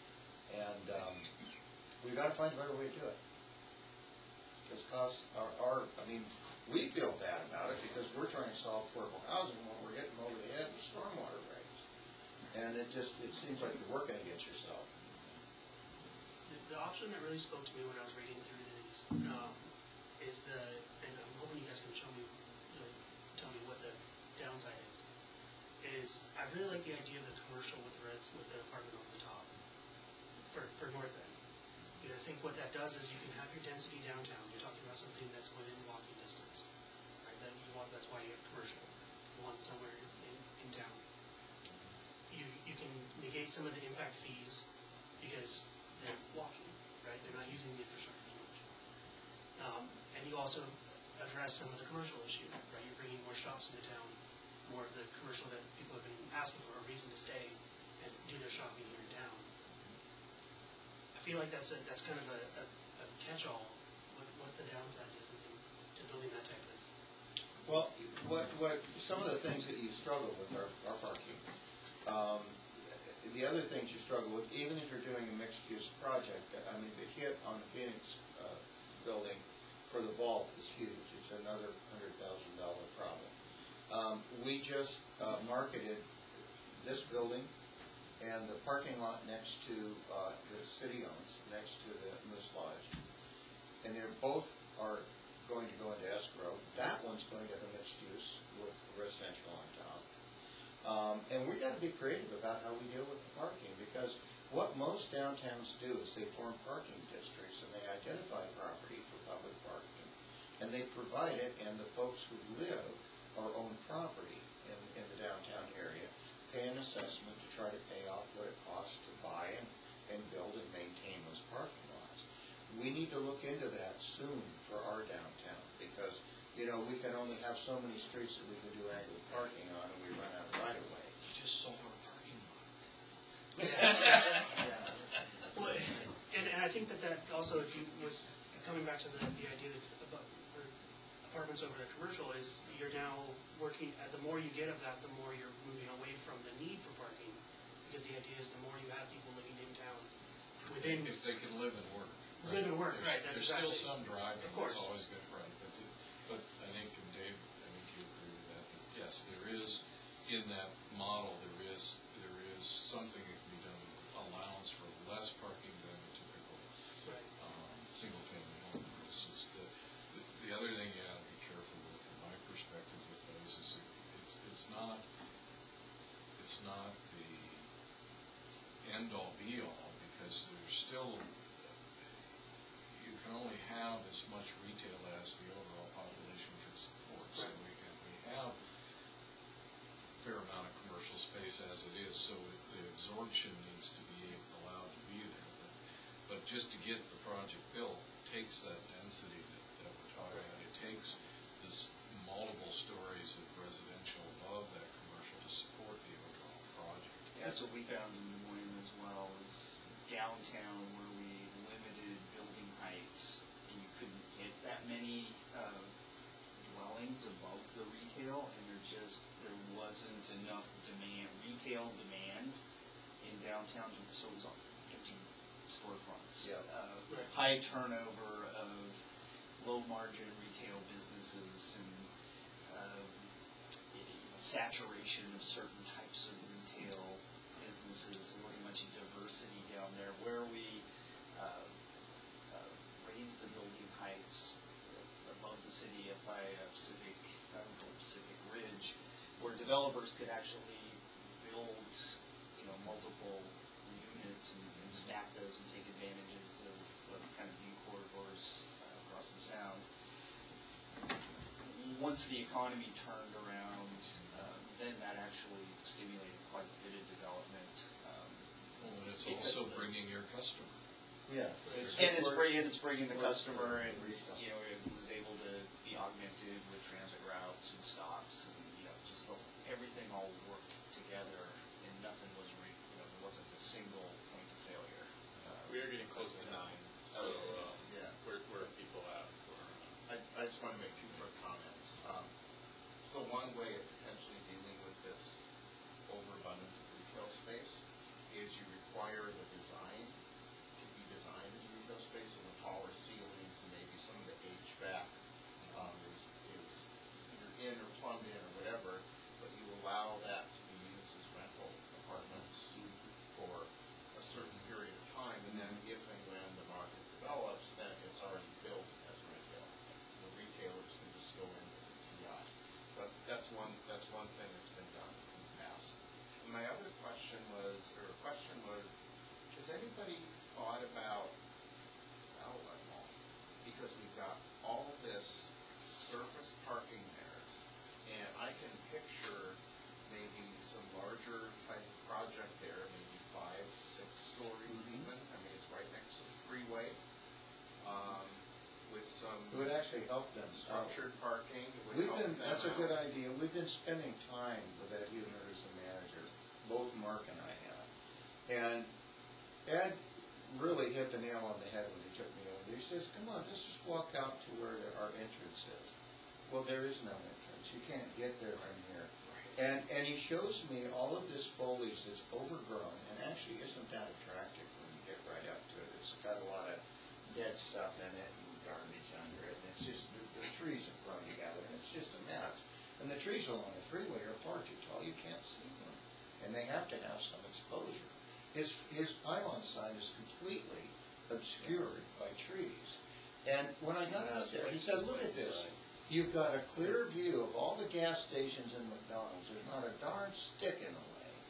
And um, we've got to find a better way to do it. Because costs are, are, I mean, we feel bad about it because we're trying to solve affordable housing when we're hitting over the head with stormwater rates. And it just, it seems like you're working against yourself. The, the option that really spoke to me when I was reading through these um, is the, and I'm hoping you guys can show me, uh, tell me what the downside is, is I really like the idea of the commercial with the res, with the apartment over the top for, for North End. You know, I think what that does is you can have your density downtown. You're talking about something that's within walking distance, right? That you want, that's why you have commercial. You want somewhere in, in town. You you can negate some of the impact fees because they're walking, right? They're not using the infrastructure as much. Um, and you also address some of the commercial issue, right? You're bringing more shops into town, more of the commercial that people have been asking for, a reason to stay and do their shopping here in town. I feel like that's a, that's kind of a, a, a catch-all. What, what's the downside to something, to building that type of? Well, what, what, some of the things that you struggle with are, are parking. Um, the other things you struggle with, even if you're doing a mixed-use project, I mean, the hit on the Phoenix uh, building for the vault is huge. It's another one hundred thousand dollars problem. Um, we just uh, marketed this building and the parking lot next to, uh, the city owns, next to the Moose Lodge. And they're both are going to go into escrow. That one's going to have a mixed use with residential on top. Um, and we got to be creative about how we deal with the parking, because What most downtowns do is they form parking districts and they identify property for public parking. And they provide it, and the folks who live or own property in, in the downtown area pay an assessment to try to pay off what it costs to buy and, and build and maintain those parking lots. We need to look into that soon for our downtown, because, you know, we can only have so many streets that we can do angled parking on, and we run out of right of way. You just sold our parking lot. Well, and, and I think that that also, if you, with, coming back to the, the idea that about for apartments over to commercial, is you're now working, uh, the more you get of that, the more you're moving away from the need for parking, because the idea is the more you have people living in town, within. If they can live and work. Live and work, There's- right, that's There's exactly. still some driving, Of course. it's always good, right, but, the- but I think, and Dave, I think you agree with that, that yes, there is, in that model, there is, there is something that can be done, allowance for less parking than a typical, Right. um, single-family home, for instance. The, the, the other thing you have to be careful with, from my perspective with those, is it- it's, it's not, it's not the end-all, be-all, because there's still, you can only have as much retail as the overall population can support. So Right. we, and we have a fair amount of commercial space as it is, so the absorption needs to be allowed to be there. But, but just to get the project built takes that density that, that we're talking about. It takes this multiple stories of residential above that commercial to support the overall project. That's what we found in Des Moines as well, is downtown where we limited building heights, and you couldn't get that many uh, dwellings above the retail, and there just, there wasn't enough demand, retail demand in downtown, so it was all empty storefronts. Yep. Uh, Right. High turnover of low-margin retail businesses, and um, saturation of certain types of retail businesses. There wasn't much diversity down there. Where we uh, uh, raised the building heights above the city up by uh, Pacific, I don't know, Pacific Ridge, where developers could actually build, you know, multiple units and, and stack those and take advantages of, of kind of view corridors uh, across the sound. Once the economy turned around, uh, then that actually stimulated quite a bit of development. Um, Well, and it's Because also the- bringing your customer. Yeah. and it's bringing, it's bringing the Works for customer, and retail. you know, it was able to be augmented with transit routes and stops, and you know, just the, everything all worked together, and nothing was, re, you know, there wasn't a single point of failure. Uh, We are getting close to nine, so, Oh, um, yeah. where, where are people at for, uh, I, I just want to make two quick comments. Um, So one way of potentially dealing with this overabundance of retail space is you require the design to be designed as a retail space, so the taller ceilings and maybe some of the H V A C um, is, is either in or plumbed in or whatever, but you allow that to be used as rental apartments for a certain period of time, and then if and when the market develops, then it's already built as retail. So the retailers can just go in with the T I. So that's one, that's one thing that's been done in the past. And my other question was, or question was, has anybody thought about outlet mall? Because we've got all this surface parking there, and I can picture maybe some larger type of project there, maybe five, six story Mhm. even. I mean, it's right next to the freeway, um, with some It would actually help them. out. structured parking. It would We've help been, them that's a out. good idea. We've been spending time with Ed Huebner as the manager, both Mark and I have. And Ed really hit the nail on the head when he took me over. He says, come on, let's just walk out to where the- our entrance is. Well, there is no entrance. You can't get there from here. And, and he shows me all of this foliage that's overgrown and actually isn't that attractive when you get right up to it. It's got a lot of dead stuff in it and garbage under it, and it's just, the, the trees have grown together, and it's just a mess. And the trees along the freeway are far too tall, you can't see them, and they have to have some exposure. His, his pylon sign is completely obscured by trees. And when I got out there, he said, look at this. You've got a clear view of all the gas stations in McDonald's. There's not a darn stick in the way.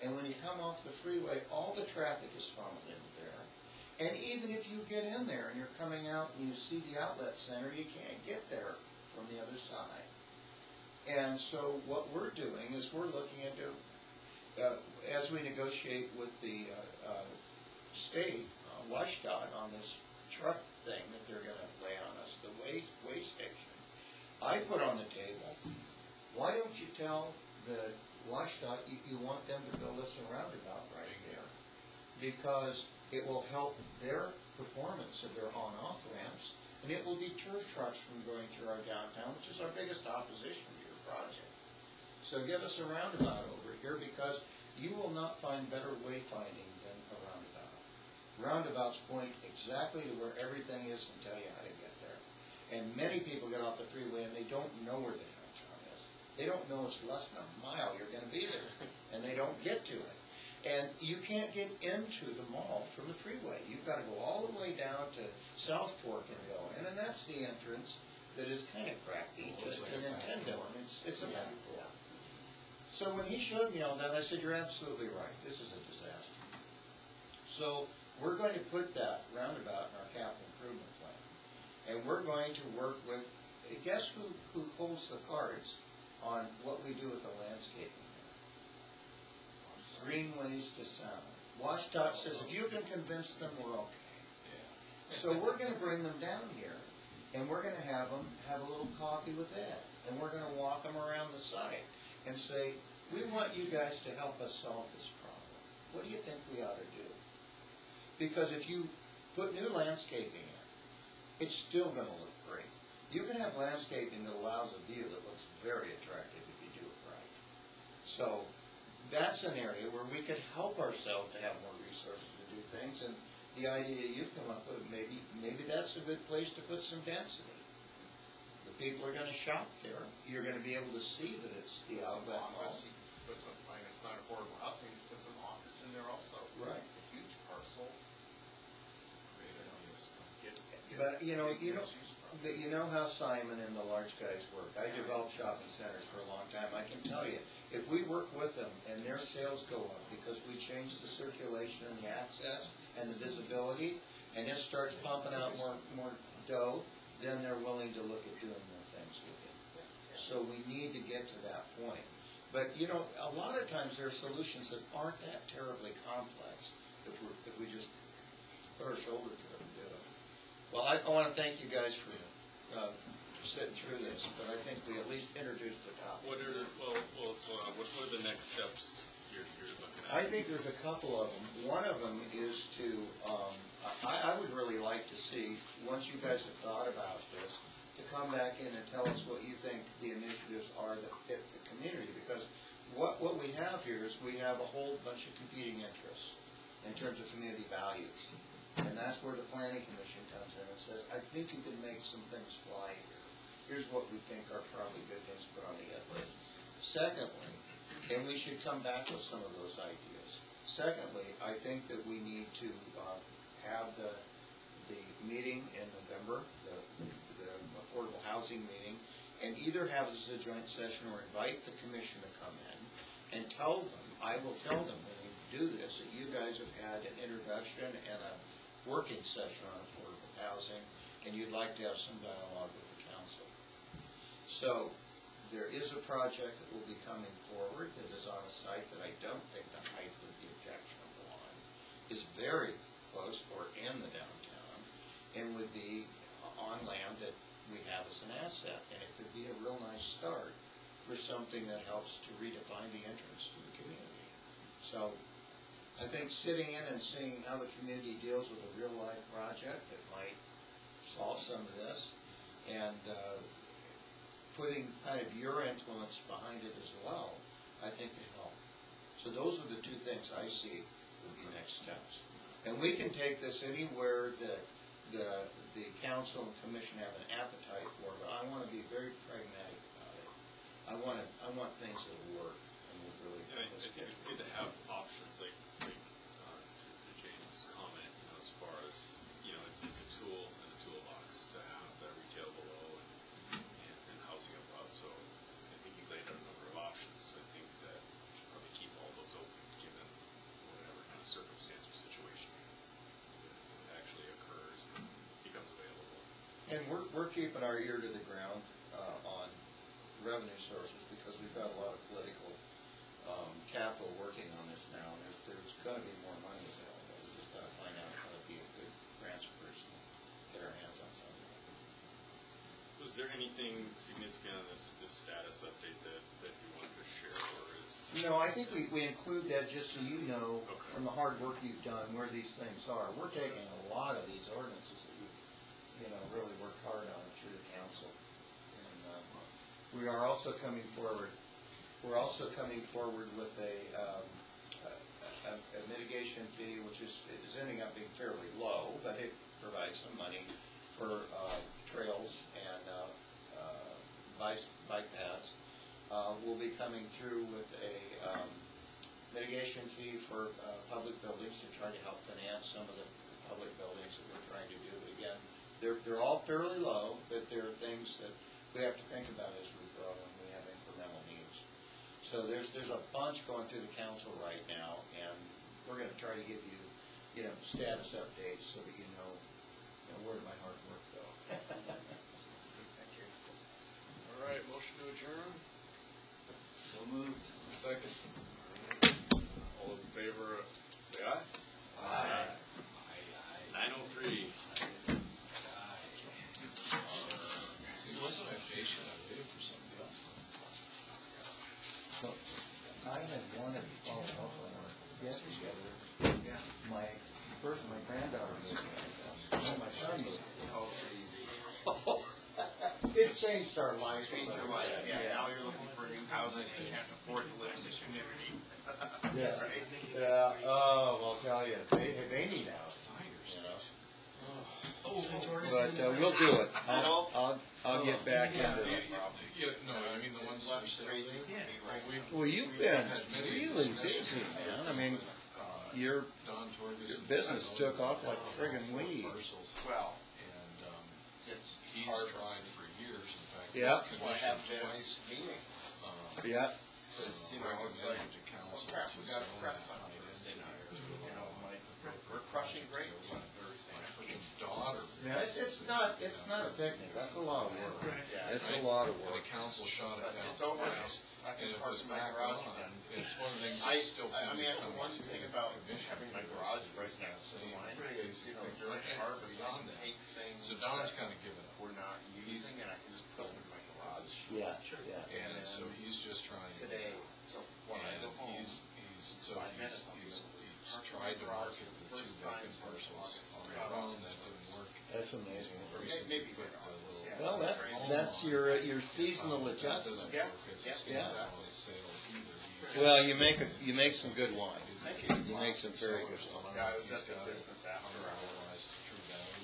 And when you come off the freeway, all the traffic is funneled into there. And even if you get in there and you're coming out and you see the outlet center, you can't get there from the other side. And so what we're doing is we're looking into, uh, as we negotiate with the uh, uh, state, uh, WashDOT, on this truck thing that they're going to lay on us, the way, way station, I put on the table, why don't you tell the WashDOT you, you want them to build us a roundabout right there? Because it will help their performance of their on-off ramps, and it will deter trucks from going through our downtown, which is our biggest opposition to your project. So give us a roundabout over here, because you will not find better wayfinding than a roundabout. Roundabouts point exactly to where everything is and tell you how to get there. And many people get off the freeway and they don't know where the downtown is. They don't know it's less than a mile you're going to be there, and they don't get to it. And you can't get into the mall from the freeway. You've got to go all the way down to South Fork and go in, and that's the entrance that is kind of crappy to, to Nintendo, and it's, it's a back door. So when he showed me all that, I said, you're absolutely right. This is a disaster. So we're going to put that roundabout in our capital improvement plan. And we're going to work with, guess who, who holds the cards on what we do with the landscaping there? Greenways to Sound. WashDOT says if you can convince them, we're okay. So we're going to bring them down here, and we're going to have them have a little coffee with Ed, and we're going to walk them around the site and say, we want you guys to help us solve this problem. What do you think we ought to do? Because if you put new landscaping in, it's still going to look great. You can have landscaping that allows a view that looks very attractive if you do it right. So that's an area where we could help ourselves to have more resources to do things, and the idea you've come up with, maybe maybe that's a good place to put some density. The people are going to shop there. You're going to be able to see that it's the outlet mall. Office, you put some, fine, it's not affordable housing, you put some office in there also. Right. It's a huge parcel. Great ideas. Get, get But you know, big you know, mixed-use property. but you know how Simon and the large guys work. I developed shopping centers for a long time. I can tell you, if we work with them and their sales go up because we change the circulation and the access and the visibility, and it starts pumping out more more dough, then they're willing to look at doing more things with it. So we need to get to that point. But you know, a lot of times there are solutions that aren't that terribly complex if we if we just put our shoulder to it and do it. Well, I, I want to thank you guys for uh, sitting through this, but I think we at least introduced the topic. What are, well, well, so, uh, what, what are the next steps you're, you're looking at? I think there's a couple of them. One of them is to, um, I, I would really like to see, once you guys have thought about this, to come back in and tell us what you think the initiatives are that fit the community. Because what, what we have here is we have a whole bunch of competing interests in terms of community values. And that's where the planning commission comes in and says, I think you can make some things fly here. Here's what we think are probably good things to put on the ed list. Secondly, and we should come back with some of those ideas. Secondly, I think that we need to uh, have the the meeting in November, the, the affordable housing meeting, and either have it as a joint session or invite the commission to come in and tell them, I will tell them when we do this, that you guys have had an introduction and a working session on affordable housing, and you'd like to have some dialogue with the council. So there is a project that will be coming forward that is on a site that I don't think the height would be objectionable on, is very close or in the downtown, and would be on land that we have as an asset, and it could be a real nice start for something that helps to redefine the entrance to the community. So I think sitting in and seeing how the community deals with a real life project that might solve some of this, and uh, putting kind of your influence behind it as well, I think could help. So those are the two things I see would be next steps. And we can take this anywhere that the the council and commission have an appetite for, but I want to be very pragmatic about it. I want to, I want things that will work and will really And I, help I us think get it's good to have options, like, like uh, to, to James' comment, you know, as far as, you know, it's, it's a tool in the toolbox to have that retail below and, and, and housing above. So I think you laid out a number of options. I think that we should probably keep all those open, given of circumstance or situation that actually occurs and becomes available. And we're, we're keeping our ear to the ground, uh, on revenue sources, because we've got a lot of political, um, capital working on this now, and there's, there's gonna be more money available. We just gotta find out how to be a good grants person, get our hands on something. Was there anything significant on this, this status update that, that you wanted to share, or is? No, I think we, we include that just so you know, Okay. from the hard work you've done, where these things are. We're taking a lot of these ordinances that you, you know, really worked hard on through the council. And, uh, we are also coming forward, we're also coming forward with a, um, a, a mitigation fee, which is, is ending up being fairly low, but it provides some money for, uh, trails and, uh, uh, bike, bike paths. Uh, we'll be coming through with a, um, mitigation fee for, uh, public buildings to try to help finance some of the public buildings that we're trying to do. Again, they're, they're all fairly low, but there are things that we have to think about as we grow and we have incremental needs. So there's, there's a bunch going through the council right now, and we're gonna try to give you, you know, status updates so that you know, you know, where did my hard work go? Thank you. All right, motion to adjourn? So moved. Second. All those in favor, say aye. Aye. Nine oh three. See, wasn't I patient? I waited for somebody else. So, I had wanted to follow up on our yesterday. My, first, my granddaughter was, and my son was. It changed our life. Change your life, yeah, now you're looking for a new house and you can't afford to live in this community. Yeah, Right? yeah, oh, well, I'll tell you, they, they need out, Fires. you know. Oh, But, uh, we'll do it. I'll, I'll, I'll get back Yeah, into yeah, it. yeah, no, I mean the ones that are Less sitting crazy. there. Yeah. Well, we've- Well, you've we've been had many really discussions busy, man. I mean, uh, your, Don Torgerson. your business took off like friggin' Four weeds. parcels, Well, and, um, it's he's harvest. tried for years, in fact. Yeah. he's That's why I have commissioned twice, meetings. uh, yeah, It's, you know, it's like, recommended to council oh crap, to we got a zone press that on high Thursday density night. as You know, well. like, we're crushing grapes on Thursday My night. freaking daughter. yeah, it's, it's not, it's not a picnic, that's a lot of work. Yeah, It's a Right? lot of And work. the council shot it But down it's over now. twice, I and can it park was in my back garage on. again. It's one of the things I, that's still. I I mean, that's the coming one to thing the about commission having my because garage it right was that next to the same line, basic is, you know, thing. during And harvest, I beyond can that. take things So Don's that kind of given up. we're not using and I can just put them in my garage. Yeah, Sure. yeah. And so he's just trying. to- Today, so when I And go home, he's, he's, so five he's, minutes, I'll he's, be able to he's park in tried my to garage market for the the two first time vacant since parcels August. on Yeah. their own, that didn't work. That's amazing. Increasing Maybe with later the on, little- yeah. Well, that's, that's your, your seasonal That doesn't adjustment. Yeah. work as a Yeah. standalone sale either. Well, you make a, you make some good wine. Thank you. You make some very good So wine. Yeah, I was he's at the got it business after under hours. realized true value,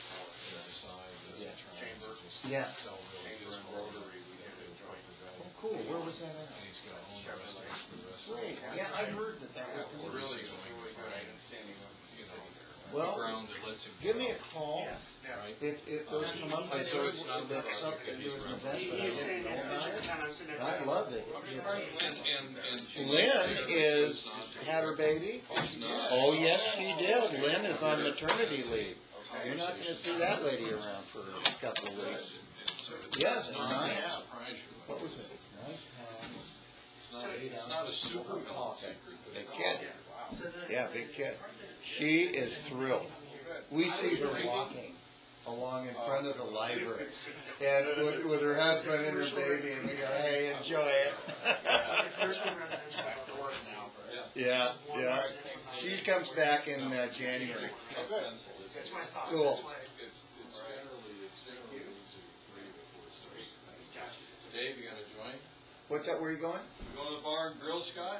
and decide, does Yeah. it try Chamber. to just Yeah. sell really Chamber just and for Rotary, we the did a joint. Oh, cool, where was that And at? he's got a home Chevrolet. restaurant for the rest of Great, the yeah, I heard that that was. We're really It's going really to good. I find, didn't see anyone you know, sitting there. Well, ground that lets him. Give me a grow, call Yeah. Right? if, if those Uh, come up, he I said sort it was not of, that's for something, he's there's an referencing. He, investment I he was saying didn't know that about just it. kind of sitting there. I'd love to. I'm get surprised that. And, and, and. Lynn is, had her baby. It's not. Oh, yes, she did. Lynn is on maternity leave. Okay. You're not gonna see that lady around for a couple of weeks. So it's- Yes, it's not nine. gonna surprise you. What was it? Nine pounds. It's not, it's not a super milk secret, but Big it's. kid. So the- Yeah, big kid. She is thrilled. We see her walking along in front of the library, and with, with her husband and her baby, and we go, hey, enjoy it. Commercial and residential. Back to work now. Yeah, yeah. She comes back in uh, January. That's my thoughts, Cool. that's why. It's, it's generally, it's generally easier three before it starts. Dave, you gonna join? What's that, where you going? You going to the bar and grill, Scott?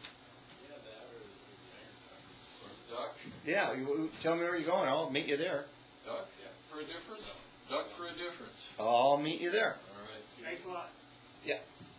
Or Duck? Yeah, you, you- tell me where you're going, I'll meet you there. Duck? For a difference? Duck for a difference. I'll meet you there. All right. Thanks a lot. Yeah.